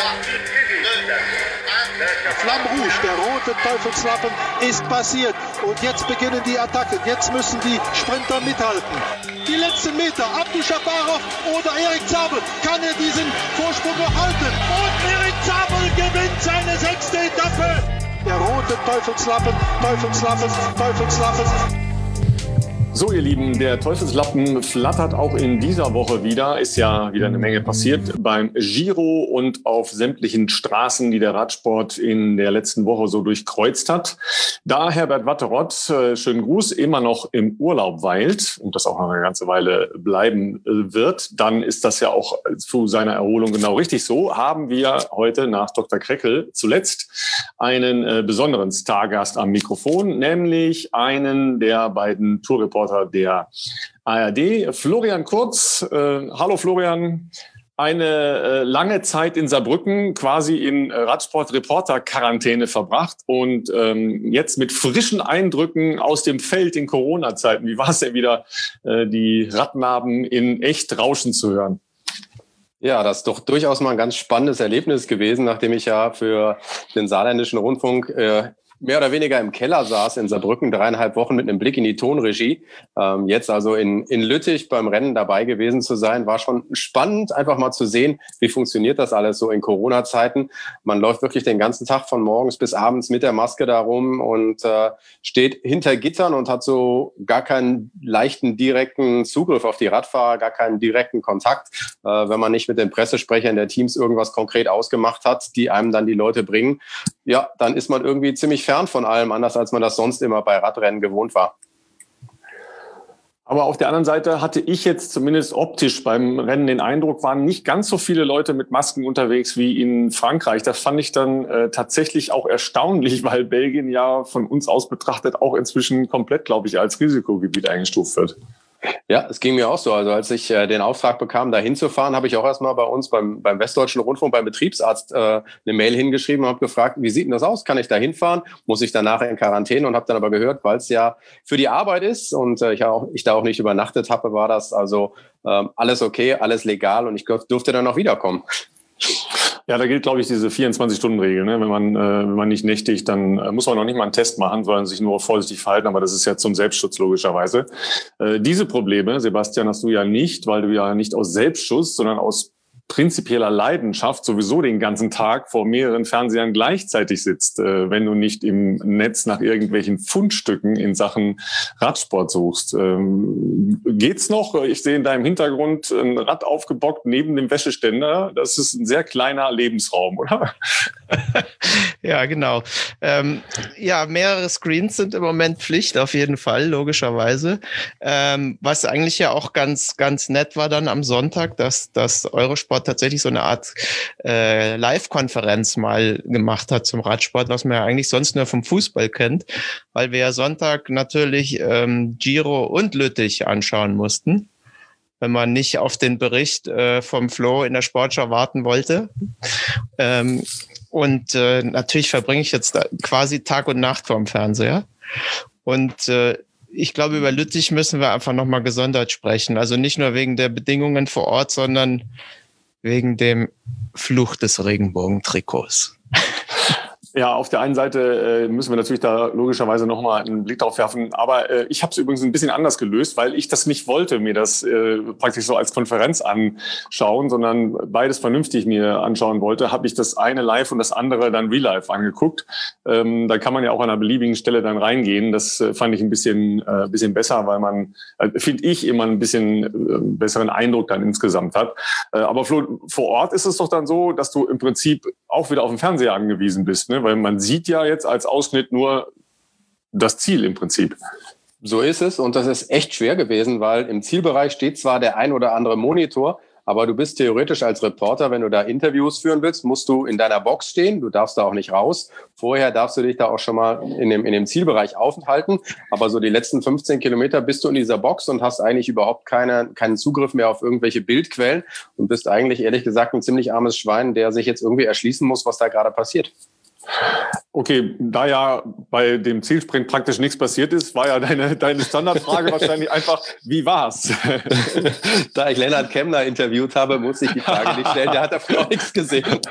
Flamme Rouge, der rote Teufelslappen, ist passiert. Und jetzt beginnen die Attacken. Jetzt müssen die Sprinter mithalten. Die letzten Meter, Abdi Shabarov oder Erik Zabel. Kann er diesen Vorsprung noch halten? Und Erik Zabel gewinnt seine 6. Etappe. Der rote Teufelslappen, Teufelslappen, Teufelslappen. So, ihr Lieben, der Teufelslappen flattert auch in dieser Woche wieder. Ist ja wieder eine Menge passiert beim Giro und auf sämtlichen Straßen, die der Radsport in der letzten Woche so durchkreuzt hat. Da Herbert Watteroth, schönen Gruß, immer noch im Urlaub weilt und das auch noch eine ganze Weile bleiben wird, dann ist das ja auch zu seiner Erholung genau richtig so. Haben wir heute nach Dr. Kreckel zuletzt einen besonderen Stargast am Mikrofon, nämlich einen der beiden Tourreporter der ARD, Florian Kurz. Hallo Florian. Eine lange Zeit in Saarbrücken, quasi in Radsport-Reporter-Quarantäne verbracht und jetzt mit frischen Eindrücken aus dem Feld in Corona-Zeiten. Wie war es denn wieder, die Radnaben in echt rauschen zu hören? Ja, das ist doch durchaus mal ein ganz spannendes Erlebnis gewesen, nachdem ich ja für den Saarländischen Rundfunk mehr oder weniger im Keller saß in Saarbrücken, 3,5 Wochen mit einem Blick in die Tonregie. Jetzt also in Lüttich beim Rennen dabei gewesen zu sein, war schon spannend, einfach mal zu sehen, wie funktioniert das alles so in Corona-Zeiten. Man läuft wirklich den ganzen Tag von morgens bis abends mit der Maske da rum und steht hinter Gittern und hat so gar keinen leichten, direkten Zugriff auf die Radfahrer, gar keinen direkten Kontakt, wenn man nicht mit den Pressesprechern der Teams irgendwas konkret ausgemacht hat, die einem dann die Leute bringen. Ja, dann ist man irgendwie ziemlich fern von allem, anders als man das sonst immer bei Radrennen gewohnt war. Aber auf der anderen Seite hatte ich jetzt zumindest optisch beim Rennen den Eindruck, waren nicht ganz so viele Leute mit Masken unterwegs wie in Frankreich. Das fand ich dann tatsächlich auch erstaunlich, weil Belgien ja von uns aus betrachtet auch inzwischen komplett, glaube ich, als Risikogebiet eingestuft wird. Ja, es ging mir auch so. Also als ich den Auftrag bekam, da hinzufahren, habe ich auch erstmal bei uns beim Westdeutschen Rundfunk, beim Betriebsarzt eine Mail hingeschrieben und habe gefragt, wie sieht denn das aus? Kann ich da hinfahren? Muss ich danach in Quarantäne? Und habe dann aber gehört, weil es ja für die Arbeit ist und ich da auch nicht übernachtet habe, war das also alles okay, alles legal und ich durfte dann auch wiederkommen. Ja, da gilt, glaube ich, diese 24-Stunden-Regel. Ne? Wenn man nicht nächtigt, dann muss man noch nicht mal einen Test machen, sondern sich nur vorsichtig verhalten. Aber das ist ja zum Selbstschutz logischerweise. Diese Probleme, Sebastian, hast du ja nicht, weil du ja nicht aus Selbstschutz, sondern aus prinzipieller Leidenschaft sowieso den ganzen Tag vor mehreren Fernsehern gleichzeitig sitzt, wenn du nicht im Netz nach irgendwelchen Fundstücken in Sachen Radsport suchst. Geht's noch? Ich sehe in deinem Hintergrund ein Rad aufgebockt neben dem Wäscheständer. Das ist ein sehr kleiner Lebensraum, oder? Ja, genau. Ja, mehrere Screens sind im Moment Pflicht, auf jeden Fall, logischerweise. Was eigentlich ja auch ganz, ganz nett war dann am Sonntag, dass Eurosport tatsächlich so eine Art Live-Konferenz mal gemacht hat zum Radsport, was man ja eigentlich sonst nur vom Fußball kennt, weil wir ja Sonntag natürlich Giro und Lüttich anschauen mussten, wenn man nicht auf den Bericht vom Flo in der Sportschau warten wollte. Und natürlich verbringe ich jetzt quasi Tag und Nacht vorm Fernseher. Und ich glaube, über Lüttich müssen wir einfach nochmal gesondert sprechen. Also nicht nur wegen der Bedingungen vor Ort, sondern wegen dem Fluch des Regenbogentrikots. Ja, auf der einen Seite müssen wir natürlich da logischerweise nochmal einen Blick drauf werfen. Aber ich habe es übrigens ein bisschen anders gelöst, weil ich das nicht wollte, mir das praktisch so als Konferenz anschauen, sondern beides vernünftig mir anschauen wollte, habe ich das eine live und das andere dann real life angeguckt. Da kann man ja auch an einer beliebigen Stelle dann reingehen. Das fand ich ein bisschen besser, weil man, finde ich, immer ein bisschen besseren Eindruck dann insgesamt hat. Aber Flo, vor Ort ist es doch dann so, dass du im Prinzip auch wieder auf den Fernseher angewiesen bist, ne? Weil man sieht ja jetzt als Ausschnitt nur das Ziel im Prinzip. So ist es und das ist echt schwer gewesen, weil im Zielbereich steht zwar der ein oder andere Monitor, aber du bist theoretisch als Reporter, wenn du da Interviews führen willst, musst du in deiner Box stehen. Du darfst da auch nicht raus. Vorher darfst du dich da auch schon mal in dem Zielbereich aufhalten. Aber so die letzten 15 Kilometer bist du in dieser Box und hast eigentlich überhaupt keinen Zugriff mehr auf irgendwelche Bildquellen und bist eigentlich, ehrlich gesagt, ein ziemlich armes Schwein, der sich jetzt irgendwie erschließen muss, was da gerade passiert. Okay, da ja bei dem Zielsprint praktisch nichts passiert ist, war ja deine Standardfrage wahrscheinlich einfach, wie war's? Da ich Lennart Kemmler interviewt habe, musste ich die Frage nicht stellen. Der hat dafür auch nichts gesehen.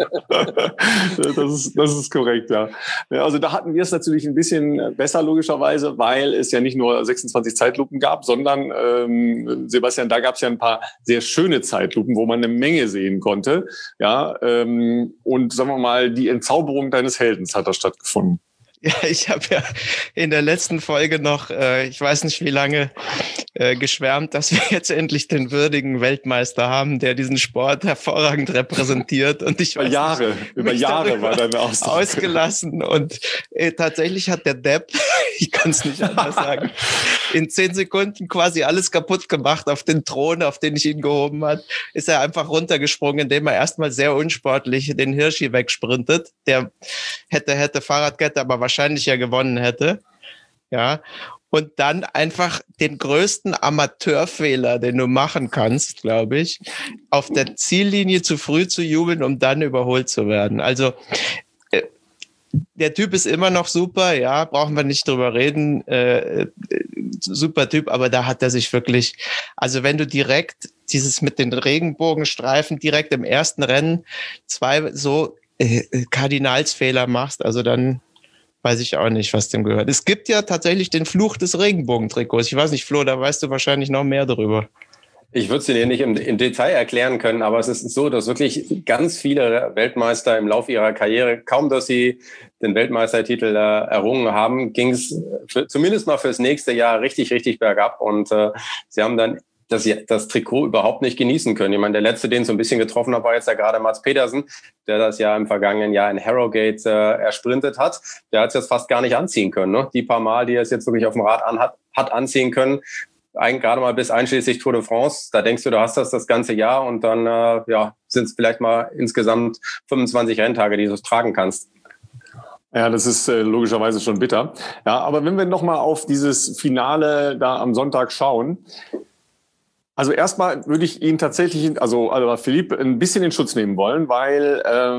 Das ist korrekt, ja. Also da hatten wir es natürlich ein bisschen besser, logischerweise, weil es ja nicht nur 26 Zeitlupen gab, sondern, Sebastian, da gab es ja ein paar sehr schöne Zeitlupen, wo man eine Menge sehen konnte. Ja, und sagen wir mal, die Entzauberung deines Heldens hat da stattgefunden. Ja, ich habe ja in der letzten Folge noch, ich weiß nicht wie lange, geschwärmt, dass wir jetzt endlich den würdigen Weltmeister haben, der diesen Sport hervorragend repräsentiert. Und ich weiß über Jahre war deine Aussage ausgelassen. Und tatsächlich hat der Depp, ich kann es nicht anders sagen, in 10 Sekunden quasi alles kaputt gemacht auf den Thron, auf den ich ihn gehoben hat. Ist er einfach runtergesprungen, indem er erstmal sehr unsportlich den Hirschi wegsprintet. Der hätte Fahrradkette, aber wahrscheinlich ja gewonnen hätte. Ja. Und dann einfach den größten Amateurfehler, den du machen kannst, glaube ich, auf der Ziellinie zu früh zu jubeln, um dann überholt zu werden. Also der Typ ist immer noch super, ja, brauchen wir nicht drüber reden, super Typ, aber da hat er sich wirklich, also wenn du direkt dieses mit den Regenbogenstreifen direkt im ersten Rennen 2 so Kardinalsfehler machst, also dann weiß ich auch nicht, was dem gehört. Es gibt ja tatsächlich den Fluch des Regenbogentrikots. Ich weiß nicht, Flo, da weißt du wahrscheinlich noch mehr darüber. Ich würde es dir nicht im Detail erklären können, aber es ist so, dass wirklich ganz viele Weltmeister im Laufe ihrer Karriere, kaum dass sie den Weltmeistertitel errungen haben, ging es zumindest mal fürs nächste Jahr richtig, richtig bergab. Und sie haben dann das Trikot überhaupt nicht genießen können. Ich meine, der letzte, den so ein bisschen getroffen hat, war jetzt ja gerade Mats Pedersen, der das ja im vergangenen Jahr in Harrogate ersprintet hat. Der hat es jetzt fast gar nicht anziehen können. Ne? Die paar Mal, die er es jetzt wirklich auf dem Rad hat anziehen können, eigentlich gerade mal bis einschließlich Tour de France. Da denkst du hast das ganze Jahr und dann sind es vielleicht mal insgesamt 25 Renntage, die du tragen kannst. Ja, das ist logischerweise schon bitter. Ja, aber wenn wir nochmal auf dieses Finale da am Sonntag schauen, also erstmal würde ich ihn tatsächlich, also Philippe, ein bisschen in Schutz nehmen wollen, weil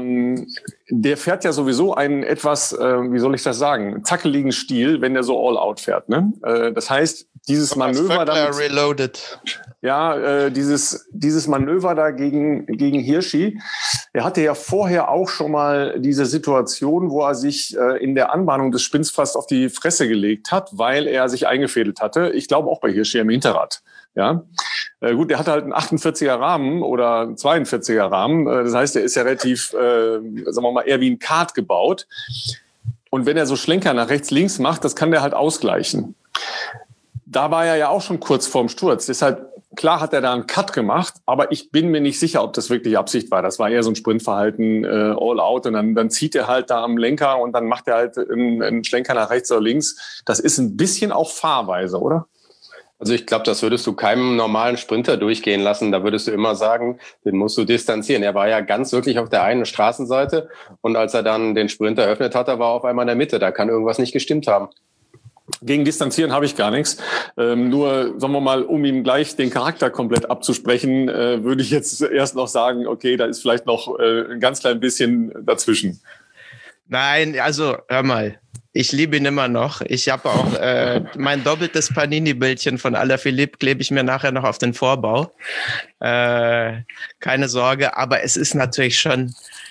der fährt ja sowieso einen etwas, wie soll ich das sagen, zackeligen Stil, wenn der so all-out fährt. Ne? Das heißt, dieses Manöver da reloaded. Ja, dieses Manöver da gegen Hirschi, er hatte ja vorher auch schon mal diese Situation, wo er sich in der Anbahnung des Sprints fast auf die Fresse gelegt hat, weil er sich eingefädelt hatte. Ich glaube auch bei Hirschi im Hinterrad. Ja, gut, er hatte halt einen 48er Rahmen oder einen 42er Rahmen. Das heißt, er ist ja relativ, sagen wir mal, eher wie ein Kart gebaut. Und wenn er so Schlenker nach rechts, links macht, das kann der halt ausgleichen. Da war er ja auch schon kurz vorm Sturz. Deshalb, klar hat er da einen Cut gemacht, aber ich bin mir nicht sicher, ob das wirklich Absicht war. Das war eher so ein Sprintverhalten, all out. Und dann zieht er halt da am Lenker und dann macht er halt einen Schlenker nach rechts oder links. Das ist ein bisschen auch Fahrweise, oder? Also ich glaube, das würdest du keinem normalen Sprinter durchgehen lassen. Da würdest du immer sagen, den musst du distanzieren. Er war ja ganz wirklich auf der einen Straßenseite und als er dann den Sprint eröffnet hat, war er auf einmal in der Mitte. Da kann irgendwas nicht gestimmt haben. Gegen Distanzieren habe ich gar nichts. Nur, sagen wir mal, um ihm gleich den Charakter komplett abzusprechen, würde ich jetzt erst noch sagen, okay, da ist vielleicht noch ein ganz klein bisschen dazwischen. Nein, also hör mal. Ich liebe ihn immer noch. Ich habe auch mein doppeltes Panini-Bildchen von Alaphilippe klebe ich mir nachher noch auf den Vorbau. Keine Sorge, aber es ist natürlich schon...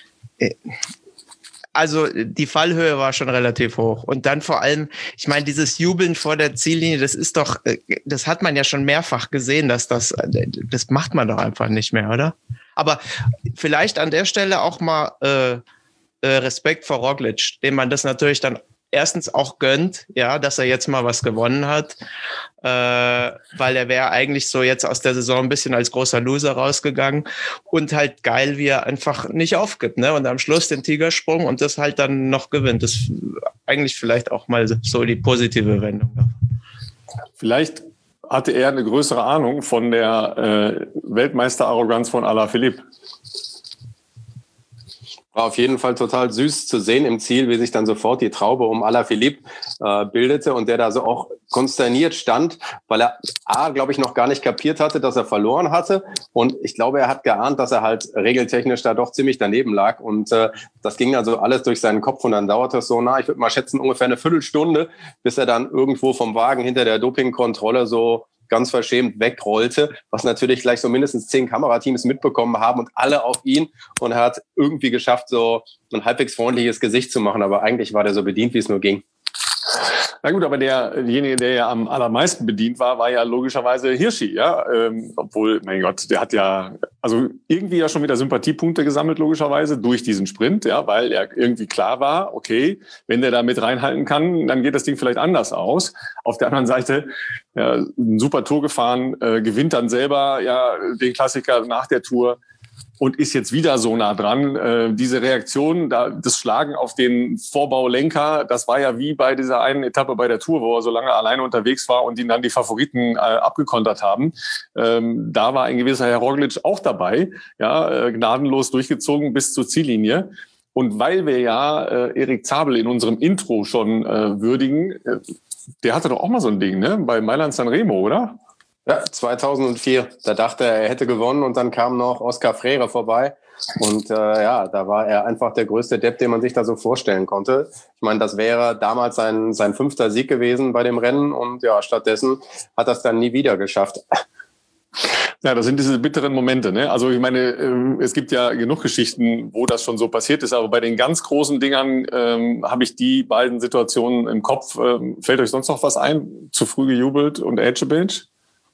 Also die Fallhöhe war schon relativ hoch. Und dann vor allem, ich meine, dieses Jubeln vor der Ziellinie, das hat man ja schon mehrfach gesehen, das macht man doch einfach nicht mehr, oder? Aber vielleicht an der Stelle auch mal Respekt vor Roglic, dem man das natürlich dann erstens auch gönnt, ja, dass er jetzt mal was gewonnen hat, weil er wäre eigentlich so jetzt aus der Saison ein bisschen als großer Loser rausgegangen und halt geil, wie er einfach nicht aufgibt, ne, und am Schluss den Tigersprung und das halt dann noch gewinnt. Das ist eigentlich vielleicht auch mal so die positive Wendung. Vielleicht hatte er eine größere Ahnung von der Weltmeisterarroganz von Alaphilippe. War auf jeden Fall total süß zu sehen im Ziel, wie sich dann sofort die Traube um Alaphilippe bildete und der da so auch konsterniert stand, weil er glaube ich, noch gar nicht kapiert hatte, dass er verloren hatte. Und ich glaube, er hat geahnt, dass er halt regeltechnisch da doch ziemlich daneben lag. Und das ging also alles durch seinen Kopf und dann dauerte es so, ich würde mal schätzen, ungefähr eine Viertelstunde, bis er dann irgendwo vom Wagen hinter der Dopingkontrolle so ganz verschämt wegrollte, was natürlich gleich so mindestens 10 Kamerateams mitbekommen haben und alle auf ihn, und er hat irgendwie geschafft, so ein halbwegs freundliches Gesicht zu machen, aber eigentlich war der so bedient, wie es nur ging. Na gut, aber derjenige, der ja am allermeisten bedient war ja logischerweise Hirschi, ja. Obwohl, mein Gott, der hat ja also irgendwie ja schon wieder Sympathiepunkte gesammelt, logischerweise, durch diesen Sprint, ja, weil er irgendwie klar war, okay, wenn der da mit reinhalten kann, dann geht das Ding vielleicht anders aus. Auf der anderen Seite, ja, ein super Tour gefahren, gewinnt dann selber ja den Klassiker nach der Tour. Und ist jetzt wieder so nah dran. Diese Reaktion, das Schlagen auf den Vorbaulenker, das war ja wie bei dieser einen Etappe bei der Tour, wo er so lange alleine unterwegs war und ihn dann die Favoriten abgekontert haben. Da war ein gewisser Herr Roglic auch dabei, ja, gnadenlos durchgezogen bis zur Ziellinie. Und weil wir ja Erik Zabel in unserem Intro schon würdigen, der hatte doch auch mal so ein Ding, ne? Bei Mailand Sanremo, oder? Ja, 2004. Da dachte er hätte gewonnen und dann kam noch Oscar Freire vorbei. Und da war er einfach der größte Depp, den man sich da so vorstellen konnte. Ich meine, das wäre damals sein 5. Sieg gewesen bei dem Rennen und ja, stattdessen hat er es dann nie wieder geschafft. Ja, das sind diese bitteren Momente, ne? Also ich meine, es gibt ja genug Geschichten, wo das schon so passiert ist, aber bei den ganz großen Dingern habe ich die beiden Situationen im Kopf. Fällt euch sonst noch was ein? Zu früh gejubelt und Edgebench?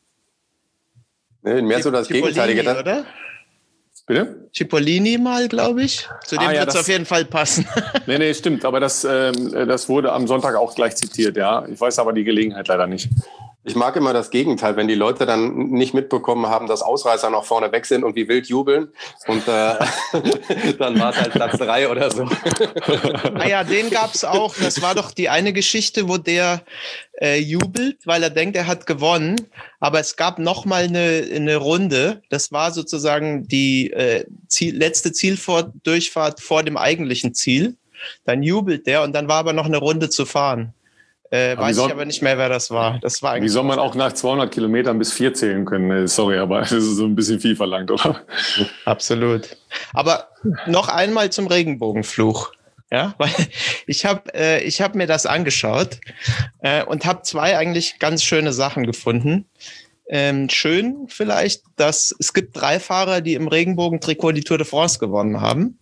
Nee, mehr so das Gegenteilige. Oder? Bitte? Cipollini mal, glaube ich. Zu dem wird es auf jeden Fall passen. Nee, stimmt. Aber das wurde am Sonntag auch gleich zitiert, ja. Ich weiß aber die Gelegenheit leider nicht. Ich mag immer das Gegenteil, wenn die Leute dann nicht mitbekommen haben, dass Ausreißer noch vorne weg sind und wie wild jubeln. Und dann war es halt Platz 3 oder so. Naja, den gab's auch. Das war doch die eine Geschichte, wo der jubelt, weil er denkt, er hat gewonnen. Aber es gab noch mal eine Runde. Das war sozusagen die letzte Durchfahrt vor dem eigentlichen Ziel. Dann jubelt der und dann war aber noch eine Runde zu fahren. Weiß ich aber nicht mehr, wer das war. Das war wie soll man auch nach 200 Kilometern bis 4 zählen können? Sorry, aber das ist so ein bisschen viel verlangt, oder? Absolut. Aber noch einmal zum Regenbogenfluch. Ja, weil ich hab mir das angeschaut und habe 2 eigentlich ganz schöne Sachen gefunden. Schön vielleicht, dass es gibt 3 Fahrer, die im Regenbogentrikot die Tour de France gewonnen haben.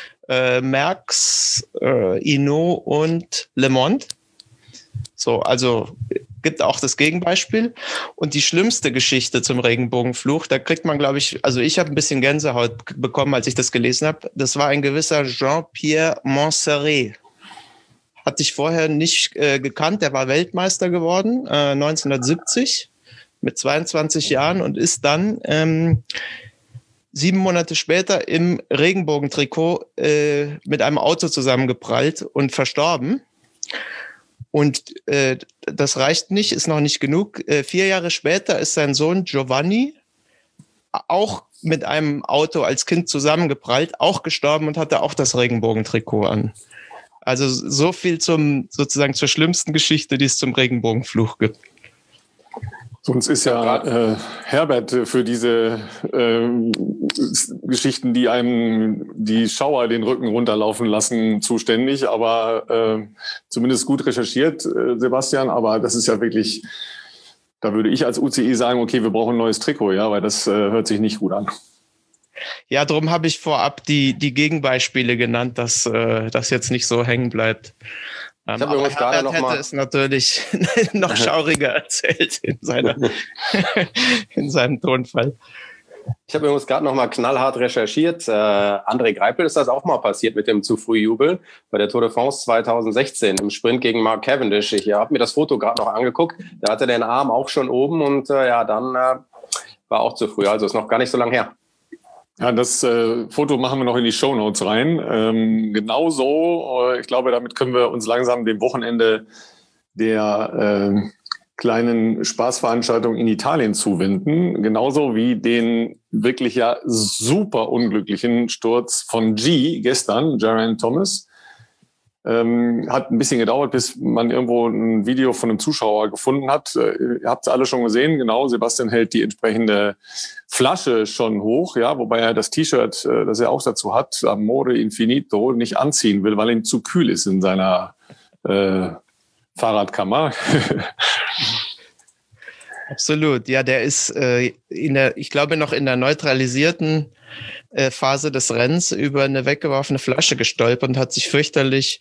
Merckx, Hinault und Le Monde. So, also gibt auch das Gegenbeispiel. Und die schlimmste Geschichte zum Regenbogenfluch, da kriegt man, glaube ich, also ich habe ein bisschen Gänsehaut bekommen, als ich das gelesen habe. Das war ein gewisser Jean-Pierre Montserrat. Hatte ich vorher nicht gekannt. Der war Weltmeister geworden, 1970 mit 22 Jahren und ist dann 7 Monate später im Regenbogentrikot mit einem Auto zusammengeprallt und verstorben. Und das reicht nicht, ist noch nicht genug. 4 Jahre später ist sein Sohn Giovanni auch mit einem Auto als Kind zusammengeprallt, auch gestorben und hatte auch das Regenbogentrikot an. Also so viel sozusagen zur schlimmsten Geschichte, die es zum Regenbogenfluch gibt. Sonst ist ja Herbert für diese Geschichten, die einem die Schauer den Rücken runterlaufen lassen, zuständig. Aber zumindest gut recherchiert, Sebastian. Aber das ist ja wirklich, da würde ich als UCI sagen, okay, wir brauchen ein neues Trikot, ja, weil das hört sich nicht gut an. Ja, darum habe ich vorab die Gegenbeispiele genannt, dass das jetzt nicht so hängen bleibt. Aber Herbert hätte es natürlich noch schauriger erzählt in seinem Tonfall. Ich habe übrigens gerade noch mal knallhart recherchiert. André Greipel ist das auch mal passiert mit dem zu früh Jubel bei der Tour de France 2016 im Sprint gegen Mark Cavendish. Ich habe mir das Foto gerade noch angeguckt. Da hatte den Arm auch schon oben und dann war auch zu früh. Also ist noch gar nicht so lange her. Ja, das Foto machen wir noch in die Shownotes rein. Genauso, ich glaube, damit können wir uns langsam dem Wochenende der kleinen Spaßveranstaltungen in Italien zuwenden. Genauso wie den wirklich ja super unglücklichen Sturz von gestern, Geraint Thomas. Hat ein bisschen gedauert, bis man irgendwo ein Video von einem Zuschauer gefunden hat. Ihr habt es alle schon gesehen, genau. Sebastian hält die entsprechende Flasche schon hoch, ja, wobei er das T-Shirt, das er auch dazu hat, Amore Infinito, nicht anziehen will, weil ihm zu kühl ist in seiner Fahrradkammer. Absolut. Ja, der ist ich glaube, noch in der neutralisierten Phase des Rennens über eine weggeworfene Flasche gestolpert und hat sich fürchterlich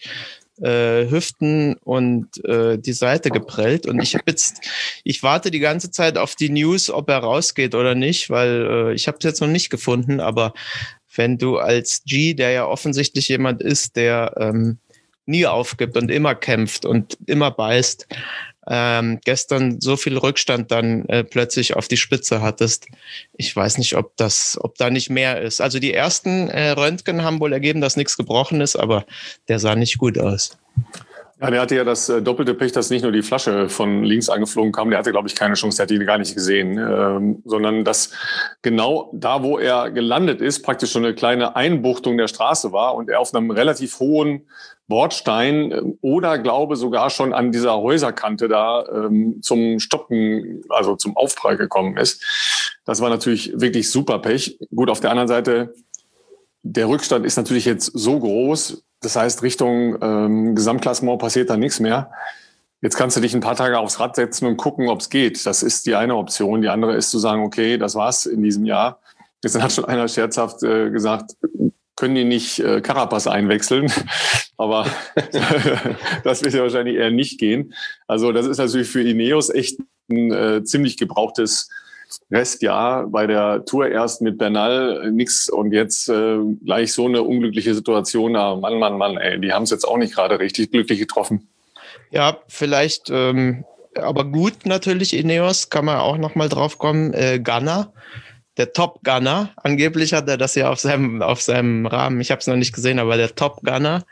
Hüften und die Seite geprellt. Und ich warte die ganze Zeit auf die News, ob er rausgeht oder nicht, weil ich habe es jetzt noch nicht gefunden. Aber wenn du als der ja offensichtlich jemand ist, der nie aufgibt und immer kämpft und immer beißt, gestern so viel Rückstand dann plötzlich auf die Spitze hattest. Ich weiß nicht, ob da nicht mehr ist. Also die ersten Röntgen haben wohl ergeben, dass nichts gebrochen ist, aber der sah nicht gut aus. Ja, der hatte ja das doppelte Pech, dass nicht nur die Flasche von links angeflogen kam, der hatte, glaube ich, keine Chance, der hat die gar nicht gesehen, sondern dass genau da, wo er gelandet ist, praktisch schon eine kleine Einbuchtung der Straße war und er auf einem relativ hohen Bordstein oder glaube sogar schon an dieser Häuserkante da zum Stoppen, also zum Aufprall gekommen ist. Das war natürlich wirklich super Pech. Gut, auf der anderen Seite, der Rückstand ist natürlich jetzt so groß, das heißt, Richtung Gesamtklassement passiert da nichts mehr. Jetzt kannst du dich ein paar Tage aufs Rad setzen und gucken, ob es geht. Das ist die eine Option. Die andere ist zu sagen, okay, das war's in diesem Jahr. Jetzt hat schon einer scherzhaft gesagt, können die nicht Carapaz einwechseln? Aber das wird ja wahrscheinlich eher nicht gehen. Also das ist natürlich für Ineos echt ein ziemlich gebrauchtes Restjahr. Bei der Tour erst mit Bernal nix und jetzt gleich so eine unglückliche Situation. Na, Mann, ey, die haben es jetzt auch nicht gerade richtig glücklich getroffen. Ja, vielleicht, aber gut natürlich Ineos, kann man auch noch mal drauf kommen. Ganna, der Top-Gunner, angeblich hat er das ja auf seinem Rahmen, ich habe es noch nicht gesehen, aber der Top-Gunner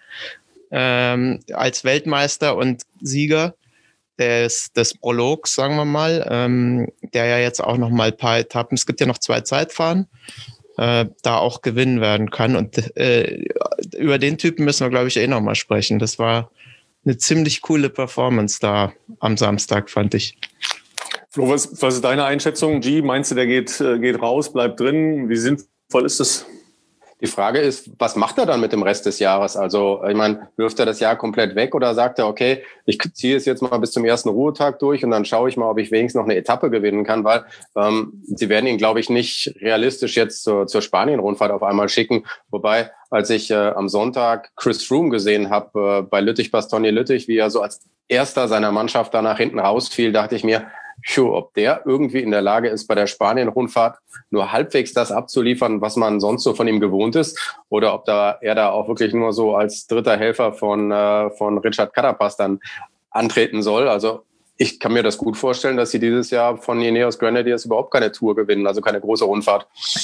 als Weltmeister und Sieger des Prologs, sagen wir mal, der ja jetzt auch noch mal ein paar Etappen, es gibt ja noch 2 Zeitfahren, da auch gewinnen werden kann. Und über den Typen müssen wir, glaube ich, noch mal sprechen. Das war eine ziemlich coole Performance da am Samstag, fand ich. Flo, was ist deine Einschätzung? Meinst du, der geht raus, bleibt drin? Wie sinnvoll ist das? Die Frage ist, was macht er dann mit dem Rest des Jahres? Also, ich meine, wirft er das Jahr komplett weg oder sagt er, okay, ich ziehe es jetzt mal bis zum ersten Ruhetag durch und dann schaue ich mal, ob ich wenigstens noch eine Etappe gewinnen kann, weil sie werden ihn, glaube ich, nicht realistisch jetzt zur Spanien-Rundfahrt auf einmal schicken. Wobei, als ich am Sonntag Chris Froome gesehen habe bei Lüttich-Bastogne-Lüttich, wie er so als erster seiner Mannschaft da nach hinten rausfiel, dachte ich mir, ob der irgendwie in der Lage ist, bei der Spanien-Rundfahrt nur halbwegs das abzuliefern, was man sonst so von ihm gewohnt ist, oder ob er da auch wirklich nur so als dritter Helfer von Richard Carapaz dann antreten soll. Also ich kann mir das gut vorstellen, dass sie dieses Jahr von Ineos Grenadiers überhaupt keine Tour gewinnen, also keine große Rundfahrt.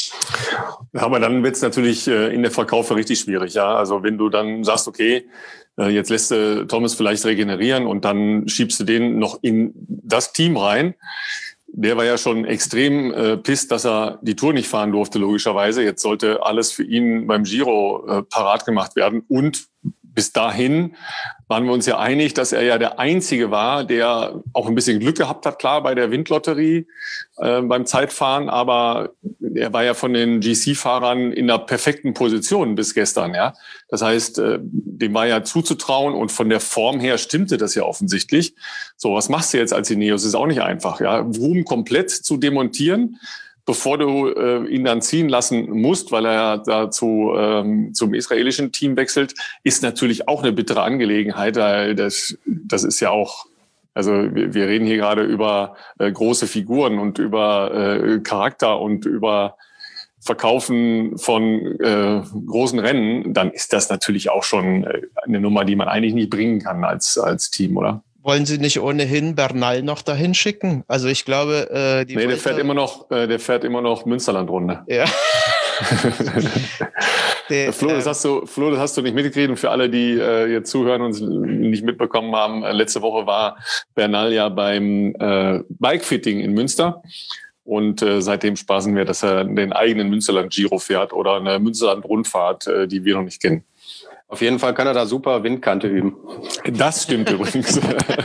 Ja, aber dann wird es natürlich in der Verkaufe richtig schwierig. Ja? Also wenn du dann sagst, okay, jetzt lässt du Thomas vielleicht regenerieren und dann schiebst du den noch in das Team rein. Der war ja schon extrem pisst, dass er die Tour nicht fahren durfte, logischerweise. Jetzt sollte alles für ihn beim Giro parat gemacht werden. Und bis dahin waren wir uns ja einig, dass er ja der Einzige war, der auch ein bisschen Glück gehabt hat, klar, bei der Windlotterie beim Zeitfahren. Aber er war ja von den GC-Fahrern in der perfekten Position bis gestern. Ja, das heißt, dem war ja zuzutrauen und von der Form her stimmte das ja offensichtlich. So, was machst du jetzt als Ineos? Ist auch nicht einfach. Ja, Vroom komplett zu demontieren, bevor du ihn dann ziehen lassen musst, weil er da zum israelischen Team wechselt, ist natürlich auch eine bittere Angelegenheit. Das ist ja auch, also wir reden hier gerade über große Figuren und über Charakter und über Verkaufen von großen Rennen, dann ist das natürlich auch schon eine Nummer, die man eigentlich nicht bringen kann als Team, oder? Wollen Sie nicht ohnehin Bernal noch dahin schicken? Also ich glaube, der fährt immer noch Münsterland-Runde. Ja. Flo, das hast du nicht mitgekriegt. Und für alle, die jetzt zuhören und es nicht mitbekommen haben, letzte Woche war Bernal ja beim Bikefitting in Münster. Und seitdem spaßen wir, dass er den eigenen Münsterland-Giro fährt oder eine Münsterland-Rundfahrt, die wir noch nicht kennen. Auf jeden Fall kann er da super Windkante üben. Das stimmt übrigens.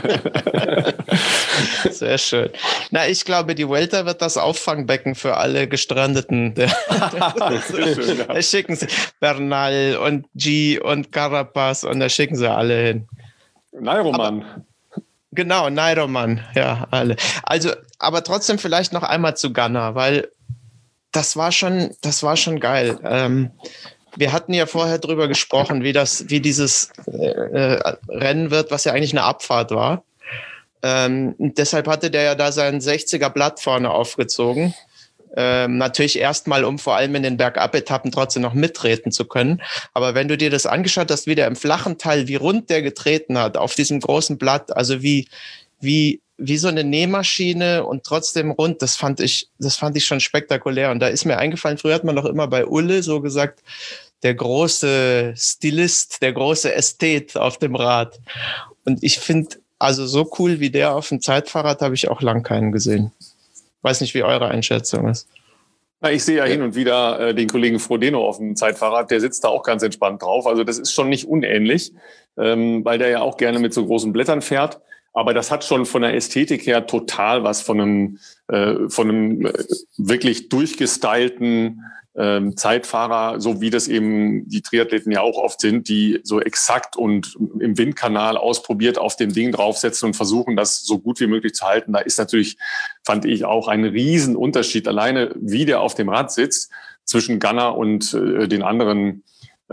Sehr schön. Na, ich glaube, die Vuelta wird das Auffangbecken für alle Gestrandeten. Da schicken sie Bernal und G und Carapaz und da schicken sie alle hin. Nairo-Mann. Genau, Nairo-Mann. Ja, alle. Also, aber trotzdem vielleicht noch einmal zu Ganna, weil das war schon geil. Wir hatten ja vorher drüber gesprochen, wie dieses Rennen wird, was ja eigentlich eine Abfahrt war. Und deshalb hatte der ja da sein 60er Blatt vorne aufgezogen. Natürlich erstmal, um vor allem in den Bergab-Etappen trotzdem noch mittreten zu können. Aber wenn du dir das angeschaut hast, wie der im flachen Teil, wie rund der getreten hat auf diesem großen Blatt, also wie so eine Nähmaschine und trotzdem rund, das fand ich schon spektakulär. Und da ist mir eingefallen, früher hat man doch immer bei Ulle so gesagt, der große Stilist, der große Ästhet auf dem Rad. Und ich finde, also so cool wie der auf dem Zeitfahrrad habe ich auch lang keinen gesehen. Weiß nicht, wie eure Einschätzung ist. Na, ich sehe ja hin und wieder den Kollegen Frodeno auf dem Zeitfahrrad, der sitzt da auch ganz entspannt drauf. Also das ist schon nicht unähnlich, weil der ja auch gerne mit so großen Blättern fährt. Aber das hat schon von der Ästhetik her total was von einem wirklich durchgestylten Zeitfahrer, so wie das eben die Triathleten ja auch oft sind, die so exakt und im Windkanal ausprobiert auf dem Ding draufsetzen und versuchen, das so gut wie möglich zu halten. Da ist natürlich, fand ich, auch ein Riesenunterschied alleine, wie der auf dem Rad sitzt, zwischen Ganna und den anderen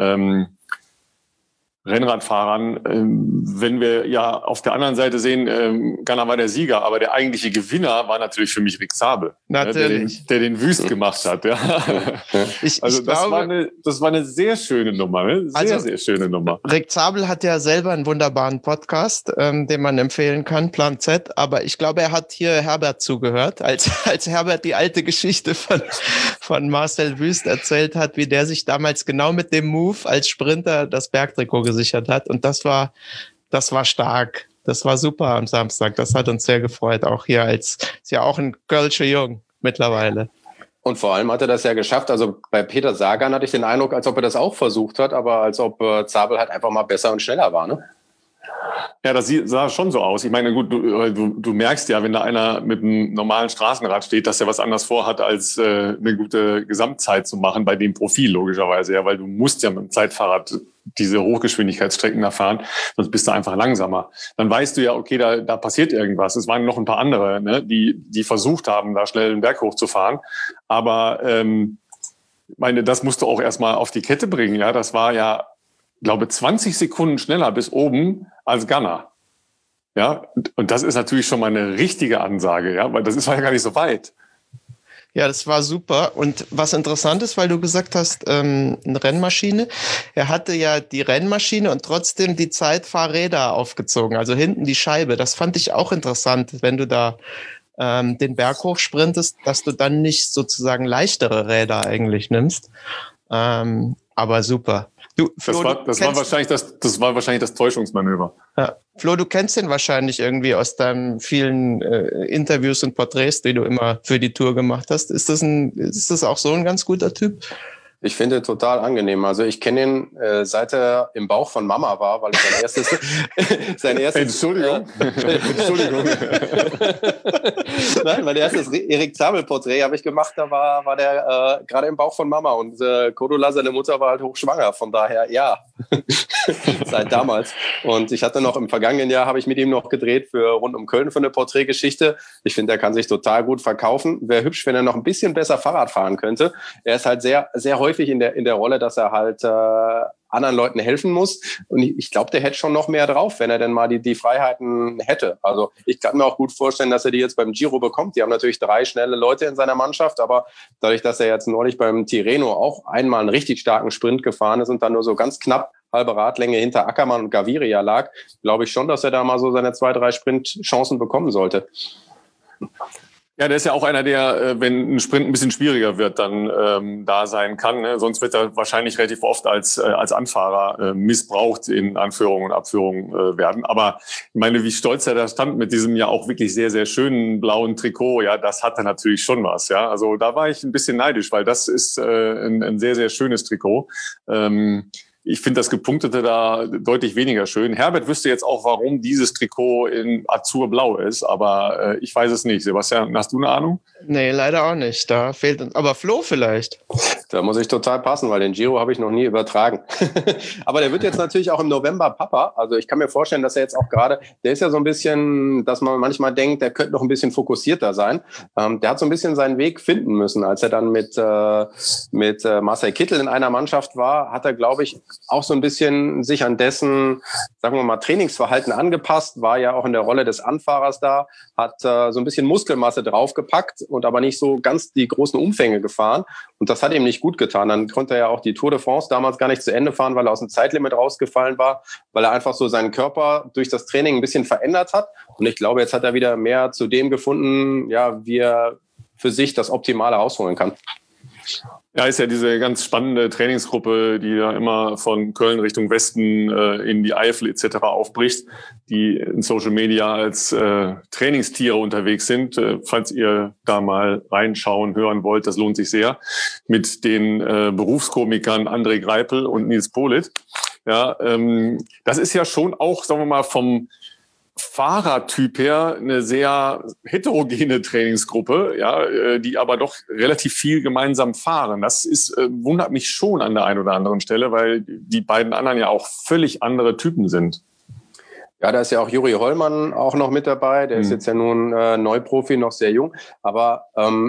Rennradfahrern. Wenn wir ja auf der anderen Seite sehen, Ganna war der Sieger, aber der eigentliche Gewinner war natürlich für mich Rick Zabel, natürlich. Der den Wüst gemacht hat. Ja. Ich das glaube, war eine sehr schöne Nummer, ne? Sehr schöne Nummer. Rick Zabel hat ja selber einen wunderbaren Podcast, den man empfehlen kann, Plan Z, aber ich glaube, er hat hier Herbert zugehört, als Herbert die alte Geschichte von Marcel Wüst erzählt hat, wie der sich damals genau mit dem Move als Sprinter das Bergtrikot gesichert hat. Und das war stark. Das war super am Samstag. Das hat uns sehr gefreut. Auch hier ist ja auch ein Kölsche Jung mittlerweile. Und vor allem hat er das ja geschafft. Also bei Peter Sagan hatte ich den Eindruck, als ob er das auch versucht hat, aber als ob Zabel halt einfach mal besser und schneller war, ne? Ja, das sah schon so aus. Ich meine, gut, du merkst ja, wenn da einer mit einem normalen Straßenrad steht, dass er was anderes vorhat, als eine gute Gesamtzeit zu machen bei dem Profil, logischerweise. Ja, weil du musst ja mit dem Zeitfahrrad diese Hochgeschwindigkeitsstrecken da fahren, sonst bist du einfach langsamer. Dann weißt du ja, okay, da passiert irgendwas. Es waren noch ein paar andere, ne, die versucht haben, da schnell den Berg hochzufahren. Aber ich meine, das musst du auch erstmal auf die Kette bringen. Ja, das war ja, glaube 20 Sekunden schneller bis oben als Ganna. Ja, und das ist natürlich schon mal eine richtige Ansage, ja, weil das war ja gar nicht so weit. Ja, das war super. Und was interessant ist, weil du gesagt hast, eine Rennmaschine. Er hatte ja die Rennmaschine und trotzdem die Zeitfahrräder aufgezogen, also hinten die Scheibe. Das fand ich auch interessant, wenn du da den Berg hochsprintest, dass du dann nicht sozusagen leichtere Räder eigentlich nimmst. Aber super. Du, Flo, das war wahrscheinlich das Täuschungsmanöver. Ja. Flo, du kennst den wahrscheinlich irgendwie aus deinen vielen Interviews und Porträts, die du immer für die Tour gemacht hast. Ist das auch so ein ganz guter Typ? Ich finde ihn total angenehm. Also ich kenne ihn, seit er im Bauch von Mama war, weil ich sein erstes Entschuldigung. Nein, mein erstes Erik Zabel-Porträt habe ich gemacht, da war der gerade im Bauch von Mama und Cordula, seine Mutter, war halt hochschwanger. Von daher, ja, seit damals. Und ich hatte noch im vergangenen Jahr, habe ich mit ihm noch gedreht für rund um Köln für eine Porträtgeschichte. Ich finde, er kann sich total gut verkaufen. Wäre hübsch, wenn er noch ein bisschen besser Fahrrad fahren könnte. Er ist halt sehr, sehr häufig in der Rolle, dass er halt anderen Leuten helfen muss. Und ich glaube, der hätte schon noch mehr drauf, wenn er denn mal die Freiheiten hätte. Also ich kann mir auch gut vorstellen, dass er die jetzt beim Giro bekommt. Die haben natürlich 3 schnelle Leute in seiner Mannschaft, aber dadurch, dass er jetzt neulich beim Tirreno auch einmal einen richtig starken Sprint gefahren ist und dann nur so ganz knapp halbe Radlänge hinter Ackermann und Gaviria lag, glaube ich schon, dass er da mal so seine 2, 3 Sprintchancen bekommen sollte. Ja, der ist ja auch einer, der, wenn ein Sprint ein bisschen schwieriger wird, dann da sein kann. Ne? Sonst wird er wahrscheinlich relativ oft als Anfahrer missbraucht in Anführungen und Abführungen werden. Aber ich meine, wie stolz er da stand mit diesem ja auch wirklich sehr, sehr schönen blauen Trikot, ja, das hat er natürlich schon was. Ja, also da war ich ein bisschen neidisch, weil das ist ein sehr, sehr schönes Trikot. Ich finde das Gepunktete da deutlich weniger schön. Herbert wüsste jetzt auch, warum dieses Trikot in Azurblau ist, aber ich weiß es nicht. Sebastian, hast du eine Ahnung? Nee, leider auch nicht. Da fehlt uns. Aber Flo vielleicht. Da muss ich total passen, weil den Giro habe ich noch nie übertragen. Aber der wird jetzt natürlich auch im November Papa. Also ich kann mir vorstellen, dass er jetzt auch gerade, der ist ja so ein bisschen, dass man manchmal denkt, der könnte noch ein bisschen fokussierter sein. Der hat so ein bisschen seinen Weg finden müssen. Als er dann mit Marcel Kittel in einer Mannschaft war, hat er, glaube ich, auch so ein bisschen sich an dessen, sagen wir mal, Trainingsverhalten angepasst, war ja auch in der Rolle des Anfahrers da, hat so ein bisschen Muskelmasse draufgepackt und aber nicht so ganz die großen Umfänge gefahren. Und das hat ihm nicht gut getan. Dann konnte er ja auch die Tour de France damals gar nicht zu Ende fahren, weil er aus dem Zeitlimit rausgefallen war, weil er einfach so seinen Körper durch das Training ein bisschen verändert hat. Und ich glaube, jetzt hat er wieder mehr zu dem gefunden, ja, wie er für sich das Optimale rausholen kann. Ja, ist ja diese ganz spannende Trainingsgruppe, die da immer von Köln Richtung Westen in die Eifel etc. aufbricht, die in Social Media als Trainingstiere unterwegs sind. Falls ihr da mal reinschauen, hören wollt, das lohnt sich sehr. Mit den Berufskomikern André Greipel und Nils Politt. Ja, das ist ja schon auch, sagen wir mal, vom Fahrertyp her eine sehr heterogene Trainingsgruppe, ja, die aber doch relativ viel gemeinsam fahren. Das ist, wundert mich schon an der einen oder anderen Stelle, weil die beiden anderen ja auch völlig andere Typen sind. Ja, da ist ja auch Juri Hollmann auch noch mit dabei. Der ist jetzt ja nun Neuprofi, noch sehr jung. Aber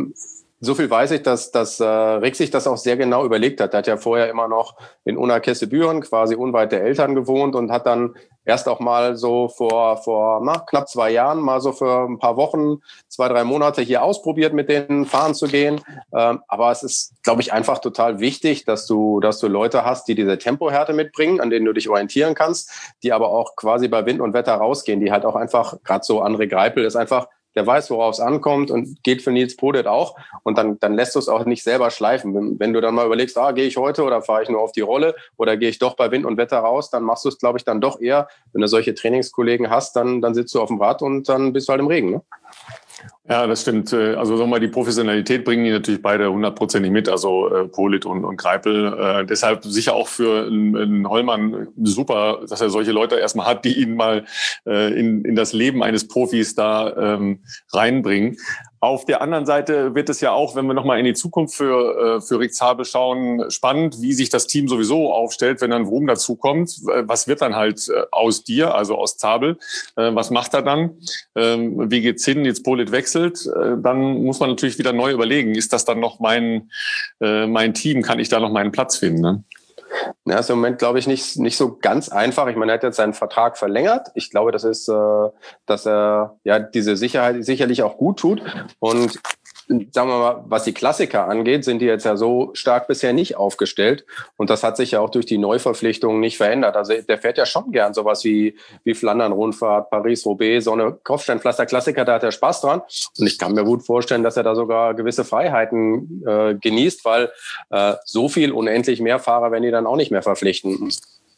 so viel weiß ich, dass Rick sich das auch sehr genau überlegt hat. Er hat ja vorher immer noch in Unna-Kessebüren, quasi unweit der Eltern gewohnt und hat dann erst auch mal so vor knapp 2 Jahren mal so für ein paar Wochen, 2-3 Monate hier ausprobiert, mit denen fahren zu gehen. Aber es ist, glaube ich, einfach total wichtig, dass du Leute hast, die diese Tempohärte mitbringen, an denen du dich orientieren kannst, die aber auch quasi bei Wind und Wetter rausgehen, die halt auch einfach, gerade so André Greipel ist einfach, der weiß, worauf es ankommt und geht für Nils Politt auch. Und dann lässt du es auch nicht selber schleifen. Wenn du dann mal überlegst, gehe ich heute oder fahre ich nur auf die Rolle oder gehe ich doch bei Wind und Wetter raus, dann machst du es, glaube ich, dann doch eher. Wenn du solche Trainingskollegen hast, dann sitzt du auf dem Rad und dann bist du halt im Regen, ne? Ja, das stimmt. Also sagen wir mal, die Professionalität bringen die natürlich beide 100%ig mit, also Politt und Greipel. Deshalb sicher auch für einen Hollmann super, dass er solche Leute erstmal hat, die ihn mal in das Leben eines Profis da reinbringen. Auf der anderen Seite wird es ja auch, wenn wir nochmal in die Zukunft für Rick Zabel schauen, spannend, wie sich das Team sowieso aufstellt, wenn dann Vroom dazukommt. Was wird dann halt aus dir, also aus Zabel? Was macht er dann? Wie geht's hin? Jetzt Politt wechselt. Dann muss man natürlich wieder neu überlegen, ist das dann noch mein Team? Kann ich da noch meinen Platz finden? Ne? Ja, ist im Moment, glaube ich, nicht so ganz einfach. Ich meine, er hat jetzt seinen Vertrag verlängert. Ich glaube, das ist, dass er ja diese Sicherheit sicherlich auch gut tut. Und sagen wir mal, was die Klassiker angeht, sind die jetzt ja so stark bisher nicht aufgestellt. Und das hat sich ja auch durch die Neuverpflichtungen nicht verändert. Also der fährt ja schon gern sowas wie Flandern-Rundfahrt, Paris-Roubaix, so eine Kopfsteinpflaster-Klassiker, da hat er Spaß dran. Und ich kann mir gut vorstellen, dass er da sogar gewisse Freiheiten genießt, weil so viel unendlich mehr Fahrer werden die dann auch nicht mehr verpflichten.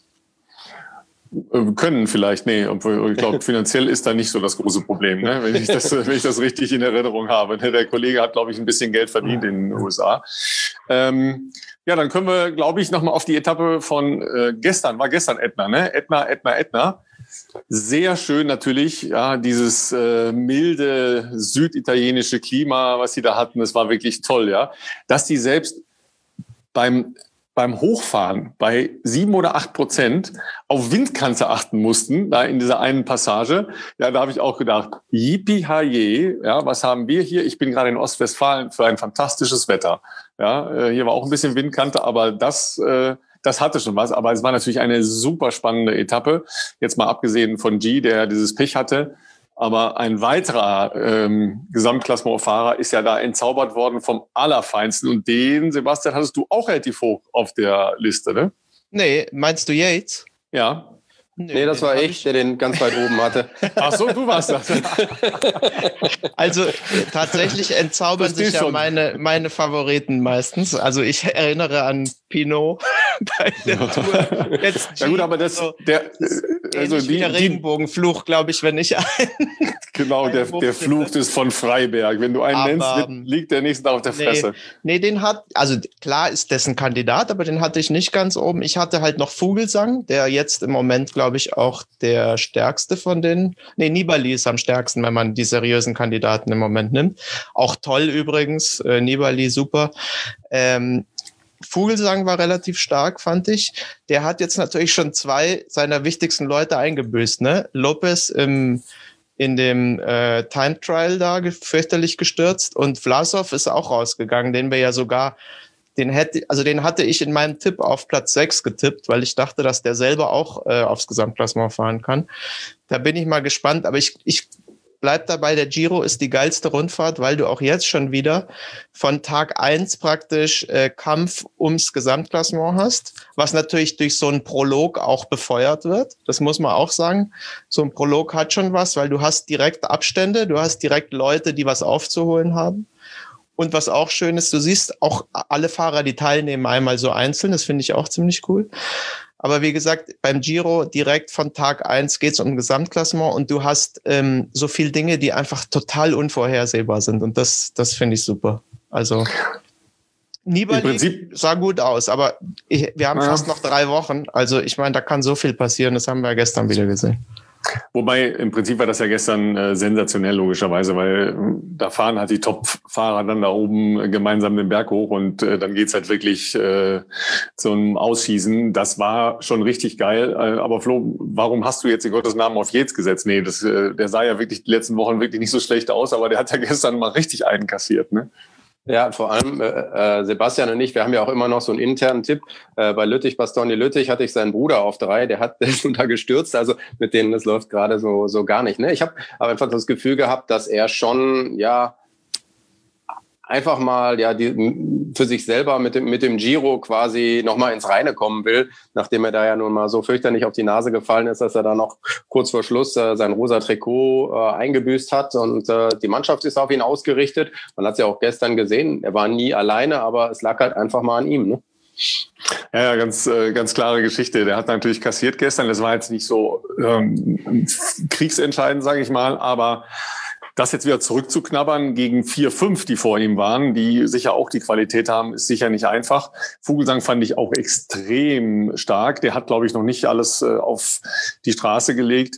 Können vielleicht, nee. Ich glaube, finanziell ist da nicht so das große Problem, ne? Wenn ich das richtig in Erinnerung habe. Der Kollege hat, glaube ich, ein bisschen Geld verdient in den USA. Ja, dann können wir, glaube ich, nochmal auf die Etappe von gestern. War gestern Etna, ne? Etna. Sehr schön natürlich, ja, dieses milde süditalienische Klima, was sie da hatten, das war wirklich toll, ja. Dass die selbst beim Hochfahren bei 7 oder 8% auf Windkante achten mussten, da in dieser einen Passage. Ja, da habe ich auch gedacht, yippie-haye, ja, was haben wir hier? Ich bin gerade in Ostwestfalen für ein fantastisches Wetter. Ja, hier war auch ein bisschen Windkante, aber das hatte schon was. Aber es war natürlich eine super spannende Etappe. Jetzt mal abgesehen von G, der dieses Pech hatte. Aber ein weiterer Gesamtklassementfahrer ist ja da entzaubert worden vom Allerfeinsten. Und den, Sebastian, hattest du auch relativ hoch auf der Liste, ne? Nee, meinst du Yates? Ja. Nee, das war ich, der den ganz weit oben hatte. Ach so, du warst das. Also tatsächlich entzaubern sich ja meine Favoriten meistens. Also ich erinnere an Pinot bei der Tour. Ja gut, aber das, der Regenbogenfluch, glaube ich, wenn ich genau, der Fluch ist von Freiberg. Wenn du einen nennst, liegt der nächste auf der Fresse. Nee, also klar ist dessen Kandidat, aber den hatte ich nicht ganz oben. Ich hatte halt noch Vogelsang, der jetzt im Moment, glaube ich, auch der stärkste von den. Nee, Nibali ist am stärksten, wenn man die seriösen Kandidaten im Moment nimmt. Auch toll übrigens, Nibali super. Vogelsang war relativ stark, fand ich. Der hat jetzt natürlich schon 2 seiner wichtigsten Leute eingebüßt, ne? Lopez in dem Time Trial da fürchterlich gestürzt und Vlasov ist auch rausgegangen, den wir ja sogar, den hatte ich in meinem Tipp auf Platz 6 getippt, weil ich dachte, dass der selber auch aufs Gesamtklassement fahren kann. Da bin ich mal gespannt, aber ich bleib dabei, der Giro ist die geilste Rundfahrt, weil du auch jetzt schon wieder von Tag 1 praktisch Kampf ums Gesamtklassement hast, was natürlich durch so einen Prolog auch befeuert wird. Das muss man auch sagen. So ein Prolog hat schon was, weil du hast direkt Abstände, du hast direkt Leute, die was aufzuholen haben. Und was auch schön ist, du siehst auch alle Fahrer, die teilnehmen, einmal so einzeln. Das finde ich auch ziemlich cool. Aber wie gesagt, beim Giro direkt von Tag 1 geht es um Gesamtklassement und du hast so viele Dinge, die einfach total unvorhersehbar sind. Und das finde ich super. Also Nibali sah gut aus, aber wir haben fast noch 3 Wochen. Also ich meine, da kann so viel passieren. Das haben wir gestern wieder gesehen. Wobei, im Prinzip war das ja gestern sensationell, logischerweise, weil da fahren halt die Top-Fahrer dann da oben gemeinsam den Berg hoch und dann geht's halt wirklich zum Ausschießen. Das war schon richtig geil. Aber Flo, warum hast du jetzt in Gottes Namen auf Yates gesetzt? Nee, der sah ja wirklich die letzten Wochen wirklich nicht so schlecht aus, aber der hat ja gestern mal richtig einen kassiert, ne? Ja, vor allem Sebastian und ich, wir haben ja auch immer noch so einen internen Tipp. Bei Bastogne Lüttich hatte ich seinen Bruder auf 3, der ist schon da gestürzt, also mit denen, das läuft gerade so gar nicht. Ne? Ich habe aber einfach das Gefühl gehabt, dass er schon, ja, einfach mal für sich selber mit dem Giro quasi nochmal ins Reine kommen will, nachdem er da ja nun mal so fürchterlich auf die Nase gefallen ist, dass er da noch kurz vor Schluss sein rosa Trikot eingebüßt hat und die Mannschaft ist auf ihn ausgerichtet. Man hat es ja auch gestern gesehen, er war nie alleine, aber es lag halt einfach mal an ihm, ne? Ja, ganz klare Geschichte. Der hat natürlich kassiert gestern, das war jetzt nicht so kriegsentscheidend, sage ich mal, aber das jetzt wieder zurückzuknabbern gegen 4, 5, die vor ihm waren, die sicher auch die Qualität haben, ist sicher nicht einfach. Vogelsang fand ich auch extrem stark. Der hat, glaube ich, noch nicht alles auf die Straße gelegt.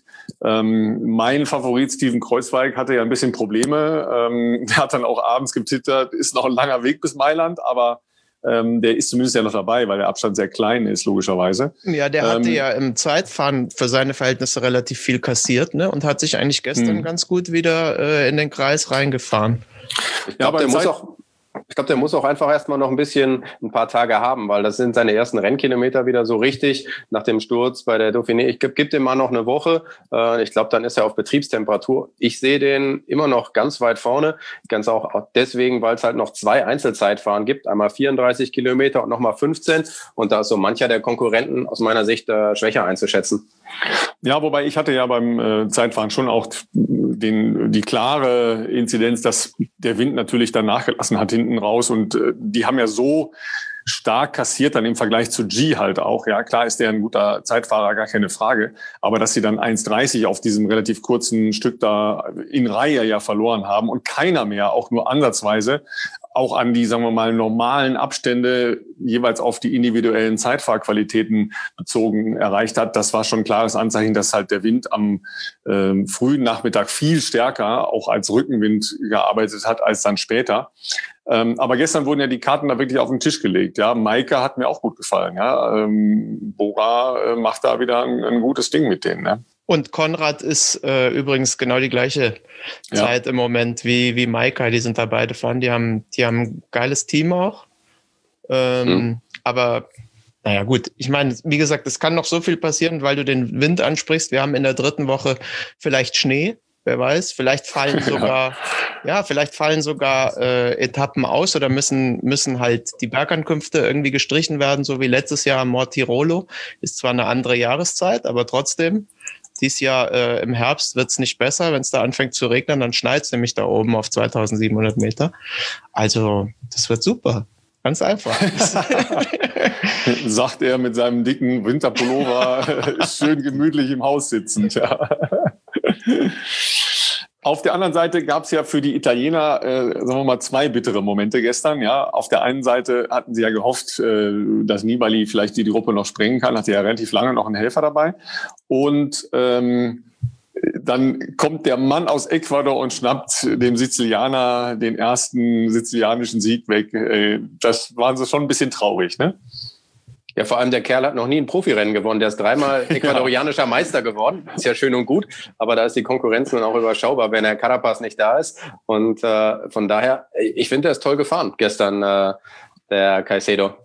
Mein Favorit, Steven Kreuzweig, hatte ja ein bisschen Probleme. Der hat dann auch abends getwittert, ist noch ein langer Weg bis Mailand, aber der ist zumindest ja noch dabei, weil der Abstand sehr klein ist, logischerweise. Ja, der hatte ja im Zeitfahren für seine Verhältnisse relativ viel kassiert, ne? Und hat sich eigentlich gestern ganz gut wieder in den Kreis reingefahren. Ich glaube, der muss auch einfach erstmal noch ein paar Tage haben, weil das sind seine ersten Rennkilometer wieder so richtig nach dem Sturz bei der Dauphiné. Ich gebe dem mal noch eine Woche. Ich glaube, dann ist er auf Betriebstemperatur. Ich sehe den immer noch ganz weit vorne. Ganz auch deswegen, weil es halt noch 2 Einzelzeitfahren gibt. Einmal 34 Kilometer und nochmal 15. Und da ist so mancher der Konkurrenten aus meiner Sicht schwächer einzuschätzen. Ja, wobei ich hatte ja beim Zeitfahren schon auch die klare Inzidenz, dass der Wind natürlich dann nachgelassen hat hinten raus und die haben ja so stark kassiert dann im Vergleich zu G halt auch. Ja, klar ist der ein guter Zeitfahrer, gar keine Frage. Aber dass sie dann 1,30 auf diesem relativ kurzen Stück da in Reihe ja verloren haben und keiner mehr, auch nur ansatzweise, auch an die, sagen wir mal, normalen Abstände jeweils auf die individuellen Zeitfahrqualitäten bezogen erreicht hat. Das war schon ein klares Anzeichen, dass halt der Wind am frühen Nachmittag viel stärker auch als Rückenwind gearbeitet hat als dann später. Aber gestern wurden ja die Karten da wirklich auf den Tisch gelegt. Ja, Maika hat mir auch gut gefallen. Ja, Bora macht da wieder ein gutes Ding mit denen. Ne? Und Konrad ist übrigens genau die gleiche Zeit im Moment wie Maika. Die sind da beide fahren. Die haben ein geiles Team auch. Aber naja, gut. Ich meine, wie gesagt, es kann noch so viel passieren, weil du den Wind ansprichst. Wir haben in der 3. Woche vielleicht Schnee. wer weiß. Vielleicht fallen sogar Etappen aus oder müssen halt die Bergankünfte irgendwie gestrichen werden, so wie letztes Jahr Mortirolo. Ist zwar eine andere Jahreszeit, aber trotzdem. Dieses Jahr im Herbst wird es nicht besser. Wenn es da anfängt zu regnen, dann schneit es nämlich da oben auf 2700 Meter. Also das wird super. Ganz einfach. Sagt er mit seinem dicken Winterpullover, schön gemütlich im Haus sitzend. Ja. Auf der anderen Seite gab es ja für die Italiener, sagen wir mal, zwei bittere Momente gestern. Ja, auf der einen Seite hatten sie ja gehofft, dass Nibali vielleicht die Gruppe noch sprengen kann. Hatte ja relativ lange noch einen Helfer dabei. Und dann kommt der Mann aus Ecuador und schnappt dem Sizilianer den ersten sizilianischen Sieg weg. Das war so schon ein bisschen traurig, ne? Ja, vor allem der Kerl hat noch nie ein Profirennen gewonnen. Der ist 3-mal ecuadorianischer Meister geworden. Ist ja schön und gut, aber da ist die Konkurrenz nun auch überschaubar, wenn der Carapaz nicht da ist. Und von daher, ich finde, der ist toll gefahren gestern, der Caicedo.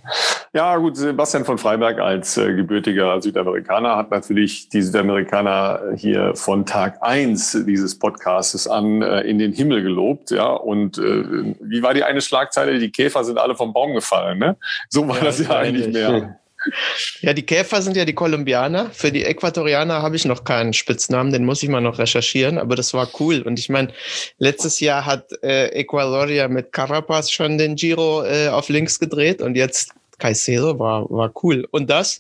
Ja, gut, Sebastian von Freiberg als gebürtiger Südamerikaner hat natürlich die Südamerikaner hier von Tag 1 dieses Podcastes an in den Himmel gelobt, ja. Und wie war die eine Schlagzeile? Die Käfer sind alle vom Baum gefallen, ne? So war das ja eigentlich mehr. Ja, die Käfer sind ja die Kolumbianer. Für die Äquatorianer habe ich noch keinen Spitznamen, den muss ich mal noch recherchieren, aber das war cool. Und ich meine, letztes Jahr hat Ecuador ja mit Carapaz schon den Giro auf links gedreht und jetzt Caicedo war cool. Und das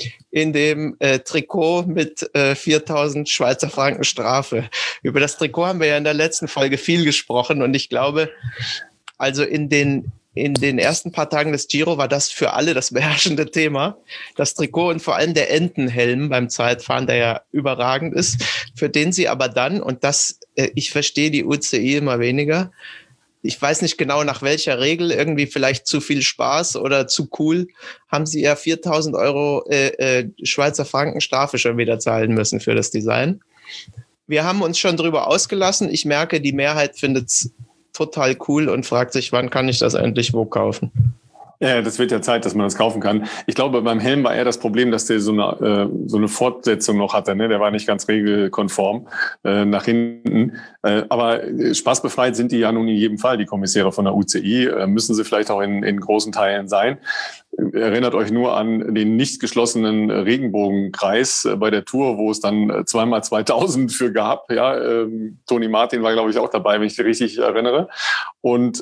in dem Trikot mit 4.000 Schweizer Franken Strafe. Über das Trikot haben wir ja in der letzten Folge viel gesprochen und ich glaube, also in den ersten paar Tagen des Giro war das für alle das beherrschende Thema. Das Trikot und vor allem der Entenhelm beim Zeitfahren, der ja überragend ist, für den sie aber dann, und das, ich verstehe die UCI immer weniger, ich weiß nicht genau nach welcher Regel, irgendwie vielleicht zu viel Spaß oder zu cool, haben sie ja 4.000 Euro Schweizer Franken Strafe schon wieder zahlen müssen für das Design. Wir haben uns schon drüber ausgelassen. Ich merke, die Mehrheit findet es total cool und fragt sich, wann kann ich das endlich wo kaufen? Ja, das wird ja Zeit, dass man das kaufen kann. Ich glaube, beim Helm war eher das Problem, dass der so eine Fortsetzung noch hatte. Ne? Der war nicht ganz regelkonform nach hinten. Aber spaßbefreit sind die ja nun in jedem Fall, die Kommissäre von der UCI. Müssen sie vielleicht auch in großen Teilen sein. Erinnert euch nur an den nicht geschlossenen Regenbogenkreis bei der Tour, wo es dann 2x2000 für gab. Ja, Toni Martin war, glaube ich, auch dabei, wenn ich richtig erinnere. Und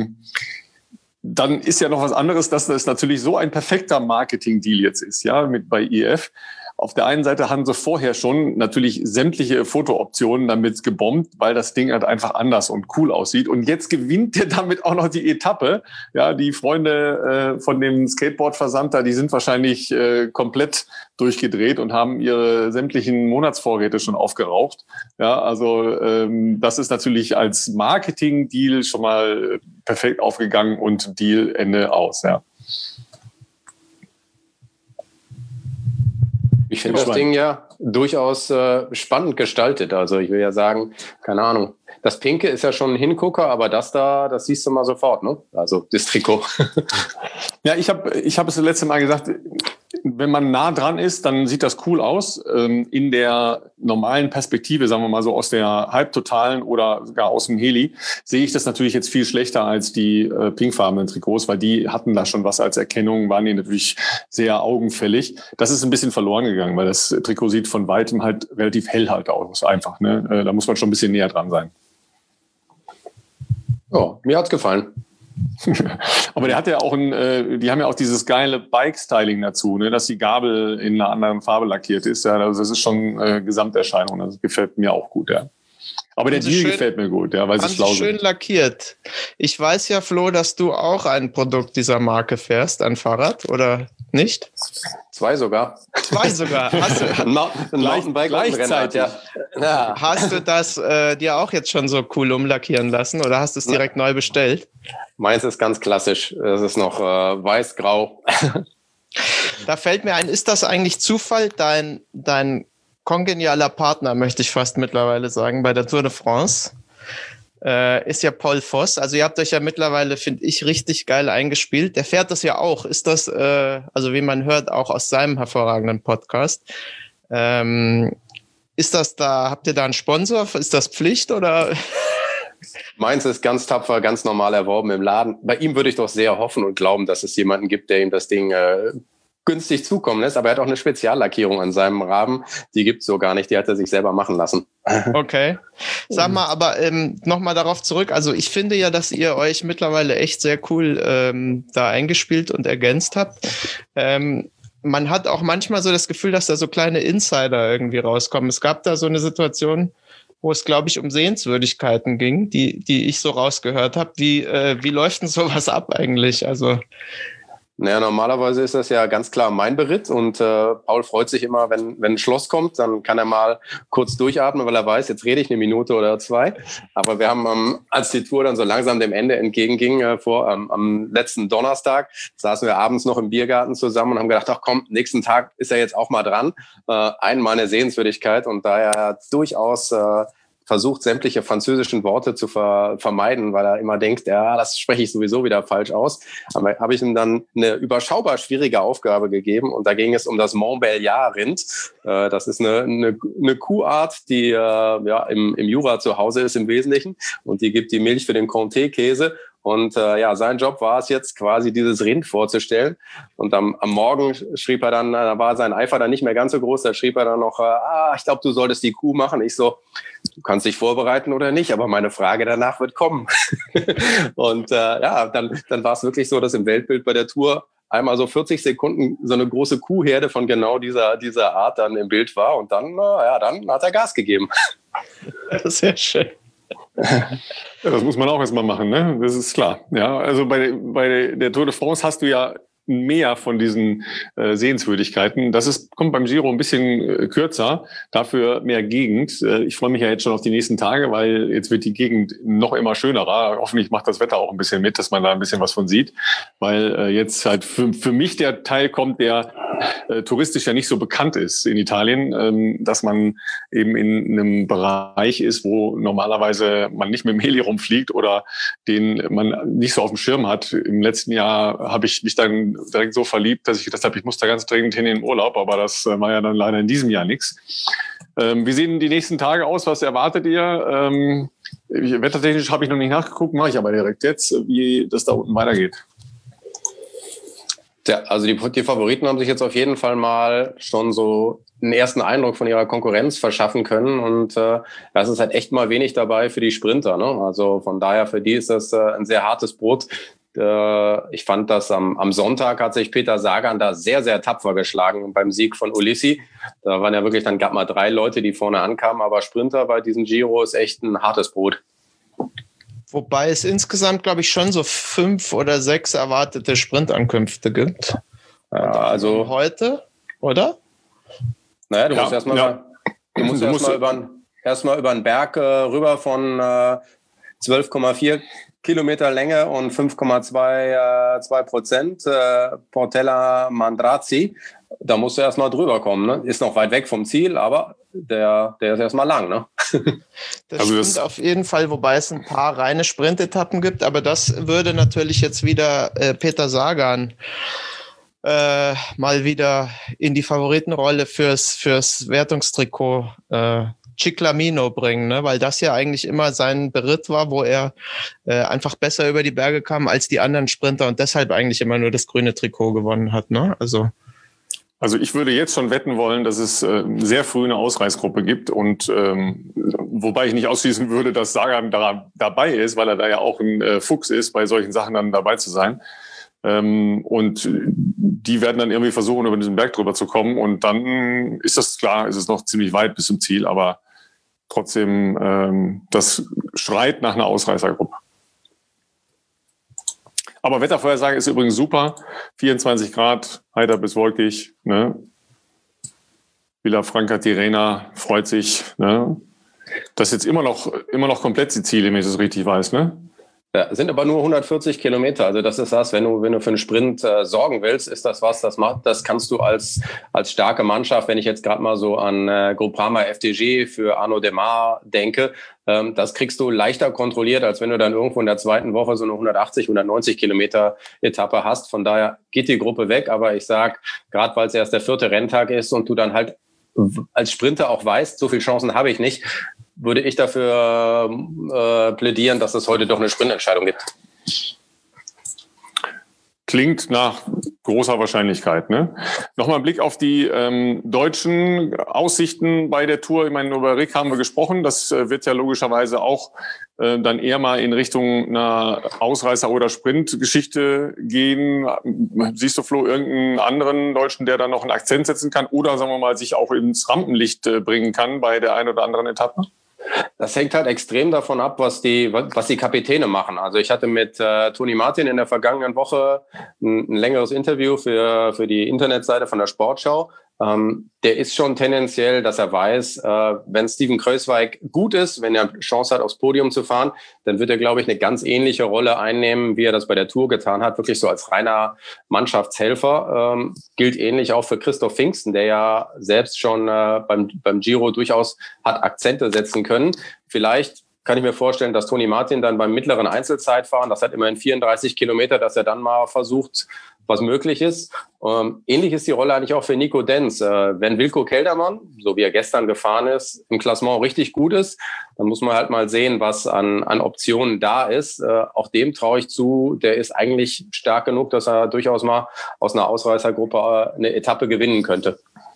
dann ist ja noch was anderes, dass das natürlich so ein perfekter Marketing-Deal jetzt ist, ja, bei IF. Auf der einen Seite haben sie vorher schon natürlich sämtliche Fotooptionen damit gebombt, weil das Ding halt einfach anders und cool aussieht. Und jetzt gewinnt er damit auch noch die Etappe. Ja, die Freunde von dem Skateboard-Versandter, die sind wahrscheinlich komplett durchgedreht und haben ihre sämtlichen Monatsvorräte schon aufgeraucht. Ja, also das ist natürlich als Marketing-Deal schon mal perfekt aufgegangen und Deal Ende aus, ja. Ich finde das Ding ja durchaus spannend gestaltet. Also ich will ja sagen, keine Ahnung, das Pinke ist ja schon ein Hingucker, aber das siehst du mal sofort, ne? Also das Trikot. Ja, ich hab es das letzte Mal gesagt, wenn man nah dran ist, dann sieht das cool aus. In der normalen Perspektive, sagen wir mal so aus der halbtotalen oder sogar aus dem Heli, sehe ich das natürlich jetzt viel schlechter als die pinkfarbenen Trikots, weil die hatten da schon was als Erkennung, waren die natürlich sehr augenfällig. Das ist ein bisschen verloren gegangen, weil das Trikot sieht von weitem halt relativ hell halt aus, einfach. Ne? Da muss man schon ein bisschen näher dran sein. Ja, mir hat's gefallen. Aber der hat ja auch die haben ja auch dieses geile Bike-Styling dazu, ne, dass die Gabel in einer anderen Farbe lackiert ist. Ja, also das ist schon Gesamterscheinung. Das gefällt mir auch gut, ja. Aber der Deal gefällt mir gut, ja, weil sie schlau sind. Schön lackiert. Ich weiß ja, Flo, dass du auch ein Produkt dieser Marke fährst, ein Fahrrad, oder nicht? 2 sogar. 2 sogar. Hast du ein Mountainbike gleichzeitig. Ja. Hast du das dir auch jetzt schon so cool umlackieren lassen oder hast du es direkt neu bestellt? Meins ist ganz klassisch. Es ist noch weiß-grau. Da fällt mir ein, ist das eigentlich Zufall, dein kongenialer Partner, möchte ich fast mittlerweile sagen, bei der Tour de France, ist ja Paul Voss. Also ihr habt euch ja mittlerweile, finde ich, richtig geil eingespielt. Der fährt das ja auch. Ist das, also wie man hört, auch aus seinem hervorragenden Podcast. habt ihr da einen Sponsor? Ist das Pflicht oder? Meins ist ganz tapfer, ganz normal erworben im Laden. Bei ihm würde ich doch sehr hoffen und glauben, dass es jemanden gibt, der ihm das Ding günstig zukommen lässt. Aber er hat auch eine Speziallackierung an seinem Rahmen. Die gibt es so gar nicht. Die hat er sich selber machen lassen. Okay. Sag mal, aber nochmal darauf zurück. Also ich finde ja, dass ihr euch mittlerweile echt sehr cool da eingespielt und ergänzt habt. Man hat auch manchmal so das Gefühl, dass da so kleine Insider irgendwie rauskommen. Es gab da so eine Situation, wo es, glaube ich, um Sehenswürdigkeiten ging, die ich so rausgehört habe. Wie läuft denn sowas ab eigentlich? Also naja, normalerweise ist das ja ganz klar mein Beritt und Paul freut sich immer, wenn ein Schloss kommt, dann kann er mal kurz durchatmen, weil er weiß, jetzt rede ich eine Minute oder zwei. Aber wir haben, als die Tour dann so langsam dem Ende entgegenging, am letzten Donnerstag, saßen wir abends noch im Biergarten zusammen und haben gedacht, ach komm, nächsten Tag ist er jetzt auch mal dran. Einmal eine Sehenswürdigkeit und da er durchaus versucht, sämtliche französischen Worte zu vermeiden, weil er immer denkt, ja, das spreche ich sowieso wieder falsch aus. Aber habe ich ihm dann eine überschaubar schwierige Aufgabe gegeben und da ging es um das Montbéliard-Rind. Das ist eine Kuhart, die im Jura zu Hause ist im Wesentlichen und die gibt die Milch für den Comté-Käse. Und sein Job war es jetzt quasi, dieses Rind vorzustellen. Und am Morgen schrieb er dann, da war sein Eifer dann nicht mehr ganz so groß, da schrieb er dann noch, ich glaube, du solltest die Kuh machen. Ich so, du kannst dich vorbereiten oder nicht, aber meine Frage danach wird kommen. Und dann war es wirklich so, dass im Weltbild bei der Tour einmal so 40 Sekunden so eine große Kuhherde von genau dieser Art dann im Bild war. Und dann hat er Gas gegeben. Sehr schön. Ja, das muss man auch erstmal machen, ne? Das ist klar. Ja, also bei der Tour de France hast du ja mehr von diesen Sehenswürdigkeiten. Kommt beim Giro ein bisschen kürzer, dafür mehr Gegend. Ich freue mich ja jetzt schon auf die nächsten Tage, weil jetzt wird die Gegend noch immer schönerer. Hoffentlich macht das Wetter auch ein bisschen mit, dass man da ein bisschen was von sieht, weil jetzt halt für mich der Teil kommt, der touristisch ja nicht so bekannt ist in Italien, dass man eben in einem Bereich ist, wo normalerweise man nicht mit dem Heli rumfliegt oder den man nicht so auf dem Schirm hat. Im letzten Jahr habe ich mich dann direkt so verliebt, dass ich gedacht habe, ich muss da ganz dringend hin in den Urlaub, aber das war ja dann leider in diesem Jahr nichts. Wie sehen die nächsten Tage aus? Was erwartet ihr? Wettertechnisch habe ich noch nicht nachgeguckt, mache ich aber direkt jetzt, wie das da unten weitergeht. Ja, also die Favoriten haben sich jetzt auf jeden Fall mal schon so einen ersten Eindruck von ihrer Konkurrenz verschaffen können und es ist halt echt mal wenig dabei für die Sprinter, ne? Also von daher für die ist das ein sehr hartes Brot. Ich fand, dass am Sonntag hat sich Peter Sagan da sehr, sehr tapfer geschlagen beim Sieg von Ulissi. Da waren ja wirklich dann gerade mal 3 Leute, die vorne ankamen, aber Sprinter bei diesem Giro ist echt ein hartes Brot. Wobei es insgesamt, glaube ich, schon so 5 oder 6 erwartete Sprintankünfte gibt. Also heute, oder? Naja, du musst erstmal über den Berg rüber von 12,4 Kilometer Länge und 5,2%, Portella Mandrazzi. Da musst du erstmal drüber kommen. Ne? Ist noch weit weg vom Ziel, aber der ist erstmal lang. Ne? Das stimmt auf jeden Fall, wobei es ein paar reine Sprintetappen gibt. Aber das würde natürlich jetzt wieder Peter Sagan mal wieder in die Favoritenrolle fürs Wertungstrikot Ciclamino bringen, ne? Weil das ja eigentlich immer sein Beritt war, wo er einfach besser über die Berge kam als die anderen Sprinter und deshalb eigentlich immer nur das grüne Trikot gewonnen hat. Ne? Also ich würde jetzt schon wetten wollen, dass es sehr früh eine Ausreißgruppe gibt und wobei ich nicht ausschließen würde, dass Sagan dabei ist, weil er da ja auch ein Fuchs ist, bei solchen Sachen dann dabei zu sein. Und die werden dann irgendwie versuchen, über diesen Berg drüber zu kommen und dann ist es noch ziemlich weit bis zum Ziel, aber trotzdem, das schreit nach einer Ausreißergruppe. Aber Wettervorhersage ist übrigens super. 24 Grad, heiter bis wolkig. Ne? Villafranca Tirrena freut sich. Ne? Das ist jetzt immer noch komplett Sizilien, wenn ich das richtig weiß. Ne? Ja, sind aber nur 140 Kilometer. Also das ist das, wenn du für einen Sprint sorgen willst, ist das was, das kannst du als starke Mannschaft, wenn ich jetzt gerade mal so an Groupama FDG für Arnaud Démare denke, das kriegst du leichter kontrolliert, als wenn du dann irgendwo in der zweiten Woche so eine 180, 190 Kilometer Etappe hast. Von daher geht die Gruppe weg. Aber ich sag, gerade weil es erst der 4. Renntag ist und du dann halt als Sprinter auch weißt, so viele Chancen habe ich nicht, würde ich dafür plädieren, dass es heute doch eine Sprintentscheidung gibt. Klingt nach großer Wahrscheinlichkeit. Ne? Nochmal ein Blick auf die deutschen Aussichten bei der Tour. Ich meine, über Rick haben wir gesprochen. Das wird ja logischerweise auch dann eher mal in Richtung einer Ausreißer- oder Sprintgeschichte gehen. Siehst du, Flo, irgendeinen anderen Deutschen, der da noch einen Akzent setzen kann oder, sagen wir mal, sich auch ins Rampenlicht bringen kann bei der einen oder anderen Etappe? Das hängt halt extrem davon ab, was die Kapitäne machen. Also ich hatte mit Toni Martin in der vergangenen Woche ein längeres Interview für die Internetseite von der Sportschau. Der ist schon tendenziell, dass er weiß, wenn Steven Kruijswijk gut ist, wenn er Chance hat, aufs Podium zu fahren, dann wird er, glaube ich, eine ganz ähnliche Rolle einnehmen, wie er das bei der Tour getan hat, wirklich so als reiner Mannschaftshelfer. Gilt ähnlich auch für Christoph Pfingsten, der ja selbst schon beim Giro durchaus hat Akzente setzen können. Vielleicht kann ich mir vorstellen, dass Toni Martin dann beim mittleren Einzelzeitfahren, das hat immerhin 34 Kilometer, dass er dann mal versucht, was möglich ist. Ähnlich ist die Rolle eigentlich auch für Nico Denz. Wenn Wilco Kelderman, so wie er gestern gefahren ist, im Klassement richtig gut ist, dann muss man halt mal sehen, was an Optionen da ist. Auch dem traue ich zu, der ist eigentlich stark genug, dass er durchaus mal aus einer Ausreißergruppe eine Etappe gewinnen könnte.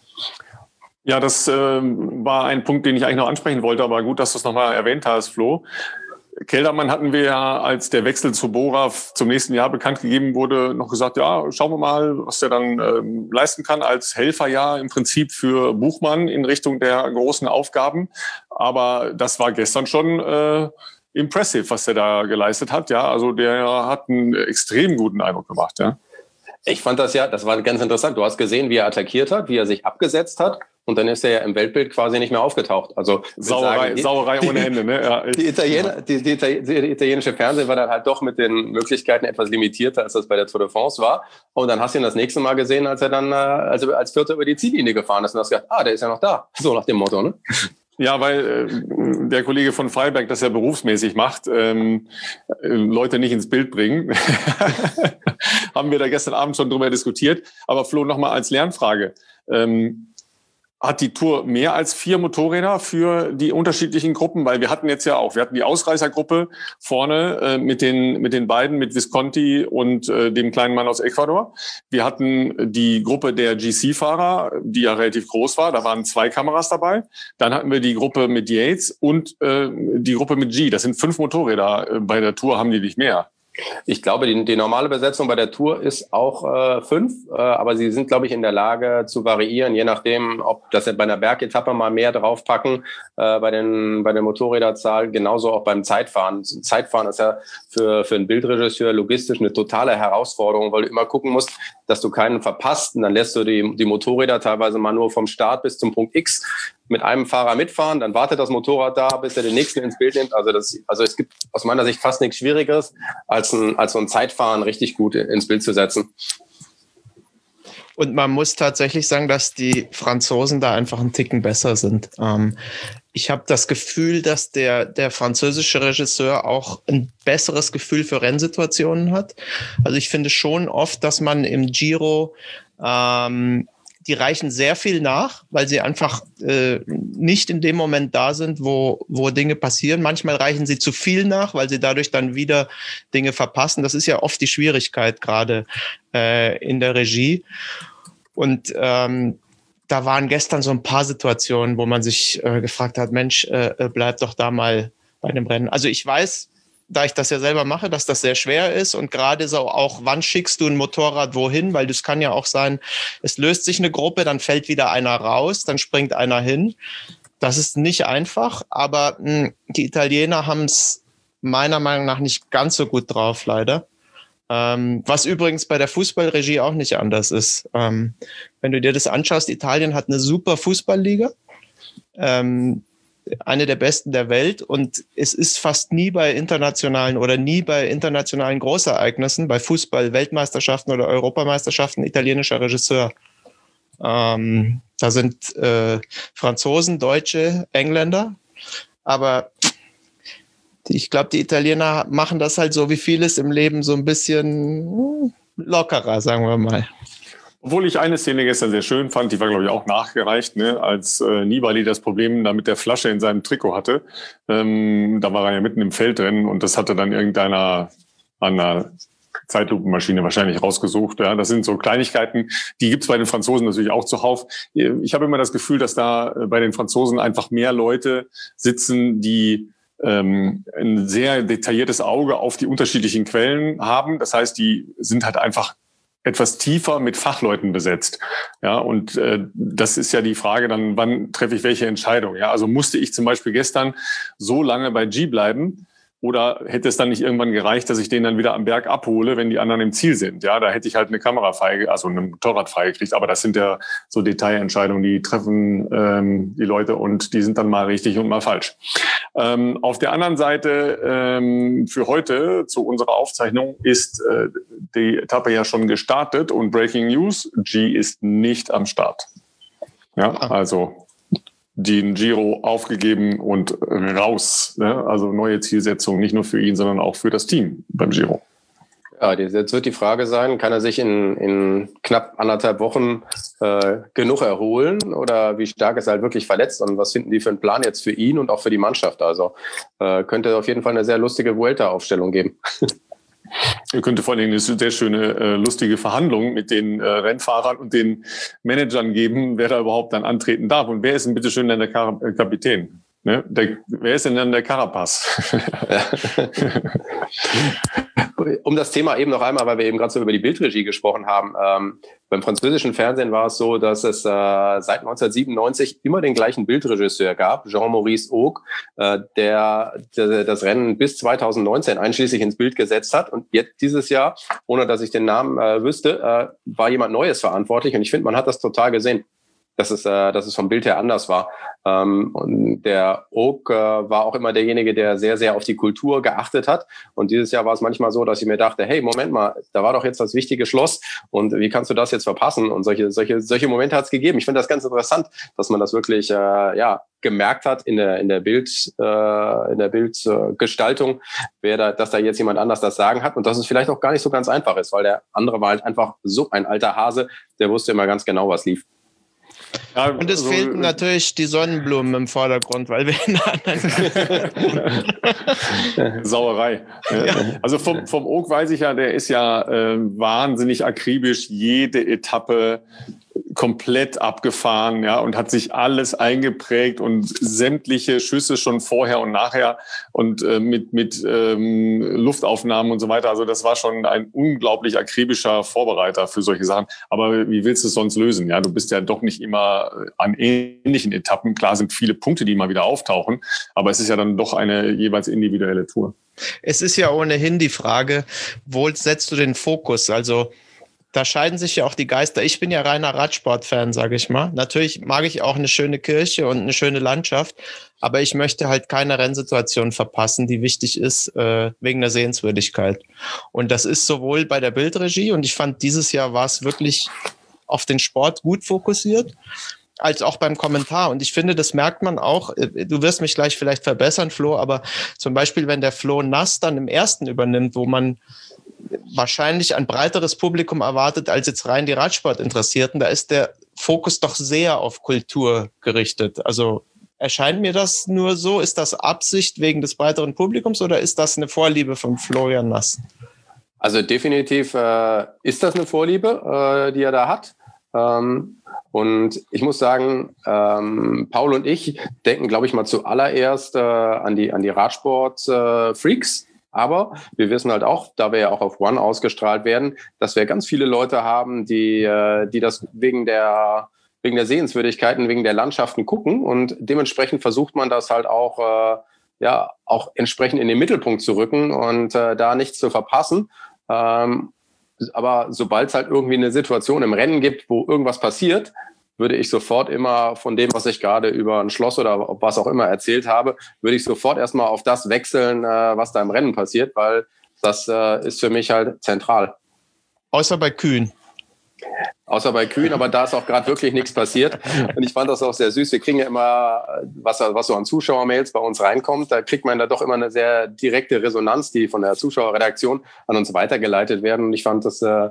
Ja, das war ein Punkt, den ich eigentlich noch ansprechen wollte, aber gut, dass du es nochmal erwähnt hast, Flo. Kelderman hatten wir ja, als der Wechsel zu Bora zum nächsten Jahr bekannt gegeben wurde, noch gesagt, ja, schauen wir mal, was der dann leisten kann als Helfer ja im Prinzip für Buchmann in Richtung der großen Aufgaben. Aber das war gestern schon impressive, was der da geleistet hat. Ja, also der hat einen extrem guten Eindruck gemacht. Ja. Ich fand das war ganz interessant. Du hast gesehen, wie er attackiert hat, wie er sich abgesetzt hat. Und dann ist er ja im Weltbild quasi nicht mehr aufgetaucht. Also Sauerei ohne Ende. Ne? Ja, die italienische Fernsehen war dann halt doch mit den Möglichkeiten etwas limitierter, als das bei der Tour de France war. Und dann hast du ihn das nächste Mal gesehen, als er dann als Vierter über die Ziellinie gefahren ist. Und hast gedacht, der ist ja noch da. So nach dem Motto, ne? Ja, weil der Kollege von Freiberg das ja berufsmäßig macht, Leute nicht ins Bild bringen. Haben wir da gestern Abend schon drüber diskutiert. Aber Flo, nochmal als Lernfrage. Hat die Tour mehr als 4 Motorräder für die unterschiedlichen Gruppen? Weil wir hatten die Ausreißergruppe vorne mit den beiden, mit Visconti und dem kleinen Mann aus Ecuador. Wir hatten die Gruppe der GC-Fahrer, die ja relativ groß war. Da waren 2 Kameras dabei. Dann hatten wir die Gruppe mit Yates und die Gruppe mit G. Das sind 5 Motorräder. Bei der Tour haben die nicht mehr. Ich glaube, die normale Besetzung bei der Tour ist auch 5, aber sie sind, glaube ich, in der Lage zu variieren, je nachdem, ob das bei einer Bergetappe mal mehr draufpacken bei der Motorräderzahl, genauso auch beim Zeitfahren. Zeitfahren ist ja für einen Bildregisseur logistisch eine totale Herausforderung, weil du immer gucken musst, dass du keinen verpasst. Und dann lässt du die Motorräder teilweise mal nur vom Start bis zum Punkt X mit einem Fahrer mitfahren, dann wartet das Motorrad da, bis er den nächsten ins Bild nimmt. Also es gibt aus meiner Sicht fast nichts Schwierigeres, als so ein Zeitfahren richtig gut ins Bild zu setzen. Und man muss tatsächlich sagen, dass die Franzosen da einfach einen Ticken besser sind. Ich habe das Gefühl, dass der französische Regisseur auch ein besseres Gefühl für Rennsituationen hat. Also ich finde schon oft, dass man im Giro die reichen sehr viel nach, weil sie einfach nicht in dem Moment da sind, wo Dinge passieren. Manchmal reichen sie zu viel nach, weil sie dadurch dann wieder Dinge verpassen. Das ist ja oft die Schwierigkeit, gerade in der Regie. Und da waren gestern so ein paar Situationen, wo man sich gefragt hat, Mensch, bleib doch da mal bei dem Rennen. Also ich weiß, da ich das ja selber mache, dass das sehr schwer ist und gerade so auch, wann schickst du ein Motorrad wohin, weil das kann ja auch sein, es löst sich eine Gruppe, dann fällt wieder einer raus, dann springt einer hin. Das ist nicht einfach, aber die Italiener haben es meiner Meinung nach nicht ganz so gut drauf, leider. Was übrigens bei der Fußballregie auch nicht anders ist. Wenn du dir das anschaust, Italien hat eine super Fußballliga, eine der besten der Welt, und es ist fast nie bei internationalen Großereignissen, bei Fußball-Weltmeisterschaften oder Europameisterschaften italienischer Regisseur. Da sind Franzosen, Deutsche, Engländer, aber ich glaube, die Italiener machen das halt so wie vieles im Leben so ein bisschen lockerer, sagen wir mal. Obwohl ich eine Szene gestern sehr schön fand, die war, glaube ich, auch nachgereicht, ne? Als Nibali das Problem da mit der Flasche in seinem Trikot hatte. Da war er ja mitten im Feld drin und das hatte dann irgendeiner an einer Zeitlupenmaschine wahrscheinlich rausgesucht. Ja, das sind so Kleinigkeiten, die gibt's bei den Franzosen natürlich auch zuhauf. Ich habe immer das Gefühl, dass da bei den Franzosen einfach mehr Leute sitzen, die ein sehr detailliertes Auge auf die unterschiedlichen Quellen haben. Das heißt, die sind halt einfach etwas tiefer mit Fachleuten besetzt. Ja, und das ist ja die Frage dann, wann treffe ich welche Entscheidung? Ja, also musste ich zum Beispiel gestern so lange bei G bleiben, oder hätte es dann nicht irgendwann gereicht, dass ich den dann wieder am Berg abhole, wenn die anderen im Ziel sind? Ja, da hätte ich halt eine Kamera also ein Motorrad freigekriegt. Aber das sind ja so Detailentscheidungen, die treffen die Leute und die sind dann mal richtig und mal falsch. Auf der anderen Seite, für heute zu unserer Aufzeichnung ist die Etappe ja schon gestartet und Breaking News, G ist nicht am Start. Ja, also den Giro aufgegeben und raus. Ne? Also neue Zielsetzung, nicht nur für ihn, sondern auch für das Team beim Giro. Ja, jetzt wird die Frage sein, kann er sich in knapp 1,5 Wochen genug erholen oder wie stark ist er halt wirklich verletzt und was finden die für einen Plan jetzt für ihn und auch für die Mannschaft? Also könnte auf jeden Fall eine sehr lustige Vuelta-Aufstellung geben. Ihr könnte vor allem eine sehr schöne, lustige Verhandlung mit den Rennfahrern und den Managern geben, wer da überhaupt dann antreten darf. Und wer ist denn bitte schön dann der Kapitän? Ne? Wer ist denn dann der Carapaz? Um das Thema eben noch einmal, weil wir eben gerade so über die Bildregie gesprochen haben. Beim französischen Fernsehen war es so, dass es seit 1997 immer den gleichen Bildregisseur gab, Jean-Maurice Auque, der das Rennen bis 2019 einschließlich ins Bild gesetzt hat. Und jetzt dieses Jahr, ohne dass ich den Namen wüsste, war jemand Neues verantwortlich. Und ich finde, man hat das total gesehen, dass es vom Bild her anders war. Und der Auque war auch immer derjenige, der sehr, sehr auf die Kultur geachtet hat. Und dieses Jahr war es manchmal so, dass ich mir dachte, hey, Moment mal, da war doch jetzt das wichtige Schloss. Und wie kannst du das jetzt verpassen? Und solche Momente hat es gegeben. Ich finde das ganz interessant, dass man das wirklich gemerkt hat in der Bildgestaltung, dass da jetzt jemand anders das Sagen hat und dass es vielleicht auch gar nicht so ganz einfach ist, weil der andere war halt einfach so ein alter Hase, der wusste immer ganz genau, was lief. Ja, und es fehlten natürlich die Sonnenblumen im Vordergrund, weil wir in anderen Sauerei. Ja. Also vom Auque weiß ich ja, der ist ja wahnsinnig akribisch jede Etappe komplett abgefahren, ja, und hat sich alles eingeprägt und sämtliche Schüsse schon vorher und nachher und mit Luftaufnahmen und so weiter. Also das war schon ein unglaublich akribischer Vorbereiter für solche Sachen. Aber wie willst du es sonst lösen? Ja, du bist ja doch nicht immer an ähnlichen Etappen. Klar sind viele Punkte, die mal wieder auftauchen, aber es ist ja dann doch eine jeweils individuelle Tour. Es ist ja ohnehin die Frage, wo setzt du den Fokus? Also da scheiden sich ja auch die Geister. Ich bin ja reiner Radsport-Fan, sage ich mal. Natürlich mag ich auch eine schöne Kirche und eine schöne Landschaft, aber ich möchte halt keine Rennsituation verpassen, die wichtig ist wegen der Sehenswürdigkeit. Und das ist sowohl bei der Bildregie, und ich fand, dieses Jahr war es wirklich auf den Sport gut fokussiert, als auch beim Kommentar. Und ich finde, das merkt man auch, du wirst mich gleich vielleicht verbessern, Flo, aber zum Beispiel, wenn der Flo Nass dann im ersten übernimmt, wo man wahrscheinlich ein breiteres Publikum erwartet als jetzt rein die Radsportinteressierten, da ist der Fokus doch sehr auf Kultur gerichtet. Also erscheint mir das nur so? Ist das Absicht wegen des breiteren Publikums oder ist das eine Vorliebe von Florian Nass? Also definitiv ist das eine Vorliebe, die er da hat. Und ich muss sagen, Paul und ich denken, glaube ich, mal zuallererst an die Radsport-Freaks. Aber wir wissen halt auch, da wir ja auch auf One ausgestrahlt werden, dass wir ganz viele Leute haben, die das wegen der Sehenswürdigkeiten, wegen der Landschaften gucken. Und dementsprechend versucht man das halt auch entsprechend in den Mittelpunkt zu rücken und da nichts zu verpassen. Aber sobald es halt irgendwie eine Situation im Rennen gibt, wo irgendwas passiert, würde ich sofort immer von dem, was ich gerade über ein Schloss oder was auch immer erzählt habe, würde ich sofort erstmal auf das wechseln, was da im Rennen passiert, weil das ist für mich halt zentral. Außer bei Kühen. Außer bei Kühen, aber da ist auch gerade wirklich nichts passiert. Und ich fand das auch sehr süß. Wir kriegen ja immer, was so an Zuschauermails bei uns reinkommt, da kriegt man da doch immer eine sehr direkte Resonanz, die von der Zuschauerredaktion an uns weitergeleitet werden. Und ich fand das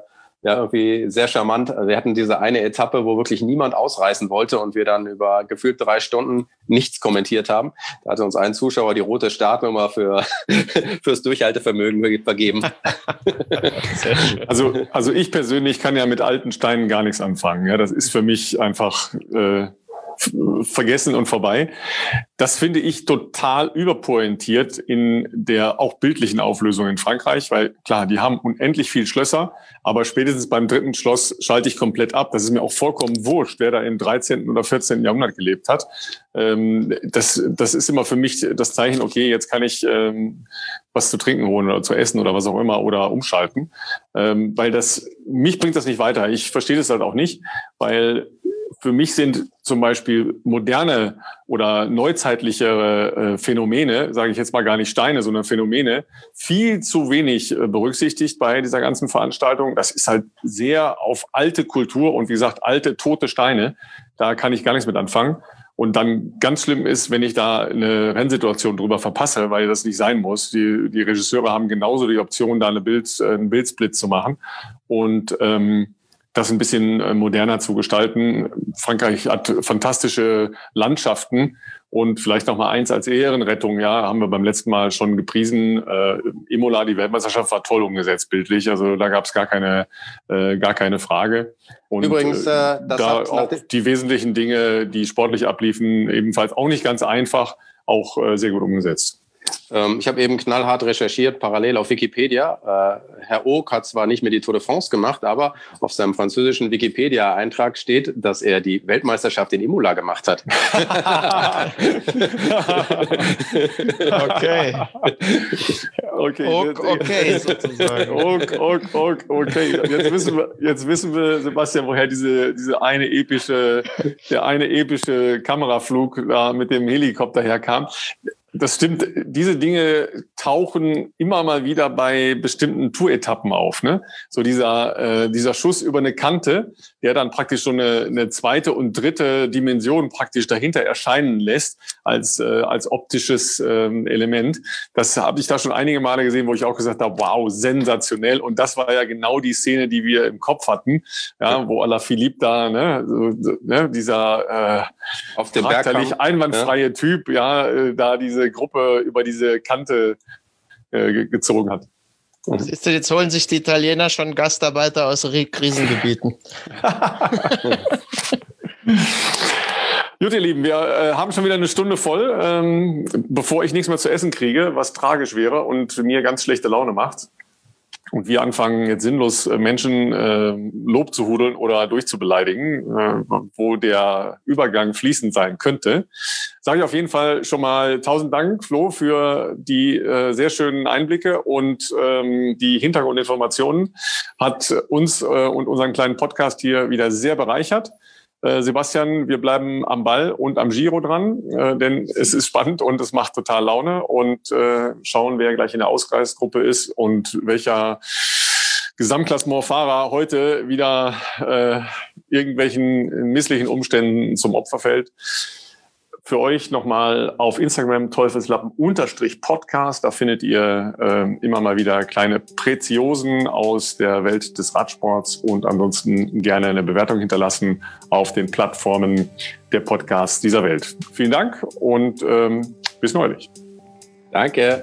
Ja, irgendwie sehr charmant. Also wir hatten diese eine Etappe, wo wirklich niemand ausreißen wollte und wir dann über gefühlt 3 Stunden nichts kommentiert haben. Da hatte uns ein Zuschauer die rote Startnummer fürs Durchhaltevermögen vergeben. Sehr schön. Also ich persönlich kann ja mit alten Steinen gar nichts anfangen. Ja, das ist für mich einfach vergessen und vorbei. Das finde ich total überpointiert in der auch bildlichen Auflösung in Frankreich, weil klar, die haben unendlich viel Schlösser, aber spätestens beim 3. Schloss schalte ich komplett ab. Das ist mir auch vollkommen wurscht, wer da im 13. oder 14. Jahrhundert gelebt hat. Das ist immer für mich das Zeichen, okay, jetzt kann ich was zu trinken holen oder zu essen oder was auch immer oder umschalten, weil mich bringt das nicht weiter. Ich verstehe das halt auch nicht, weil für mich sind zum Beispiel moderne oder neuzeitlichere Phänomene, sage ich jetzt mal gar nicht Steine, sondern Phänomene, viel zu wenig berücksichtigt bei dieser ganzen Veranstaltung. Das ist halt sehr auf alte Kultur und wie gesagt, alte, tote Steine. Da kann ich gar nichts mit anfangen. Und dann ganz schlimm ist, wenn ich da eine Rennsituation drüber verpasse, weil das nicht sein muss. Die Regisseure haben genauso die Option, da einen Bildsplit zu machen. Und das ein bisschen moderner zu gestalten. Frankreich hat fantastische Landschaften und vielleicht noch mal eins als Ehrenrettung. Ja, haben wir beim letzten Mal schon gepriesen. Imola, die Weltmeisterschaft war toll umgesetzt bildlich. Also da gab es gar keine Frage. Und übrigens, da auch die wesentlichen Dinge, die sportlich abliefen, ebenfalls auch nicht ganz einfach, auch sehr gut umgesetzt. Ich habe eben knallhart recherchiert, parallel auf Wikipedia. Herr Oak hat zwar nicht mehr die Tour de France gemacht, aber auf seinem französischen Wikipedia-Eintrag steht, dass er die Weltmeisterschaft in Imola gemacht hat. Okay. Okay, sozusagen. Okay. Jetzt wissen wir, Sebastian, woher der eine epische Kameraflug da mit dem Helikopter herkam. Das stimmt. Diese Dinge tauchen immer mal wieder bei bestimmten Tour-Etappen auf, ne? So dieser Schuss über eine Kante, der dann praktisch so eine zweite und dritte Dimension praktisch dahinter erscheinen lässt als optisches Element. Das habe ich da schon einige Male gesehen, wo ich auch gesagt habe, wow, sensationell. Und das war ja genau die Szene, die wir im Kopf hatten, ja, wo Alaphilippe da, dieser auf dem Berg einwandfreie Typ, da diese Gruppe über diese Kante gezogen hat. Siehst du, jetzt holen sich die Italiener schon Gastarbeiter aus Krisengebieten. Gut, ihr Lieben, wir haben schon wieder eine Stunde voll, bevor ich nichts mehr zu essen kriege, was tragisch wäre und mir ganz schlechte Laune macht. Und wir anfangen jetzt sinnlos Menschen Lob zu hudeln oder durchzubeleidigen, wo der Übergang fließend sein könnte. Sage ich auf jeden Fall schon mal 1000 Dank, Flo, für die sehr schönen Einblicke und die Hintergrundinformationen. Hat uns und unseren kleinen Podcast hier wieder sehr bereichert. Sebastian, wir bleiben am Ball und am Giro dran, denn es ist spannend und es macht total Laune und schauen, wer gleich in der Ausgleichsgruppe ist und welcher Gesamtklassementfahrer heute wieder irgendwelchen misslichen Umständen zum Opfer fällt. Für euch nochmal auf Instagram Teufelslappen_Podcast. Da findet ihr immer mal wieder kleine Preziosen aus der Welt des Radsports und ansonsten gerne eine Bewertung hinterlassen auf den Plattformen der Podcasts dieser Welt. Vielen Dank und bis neulich. Danke.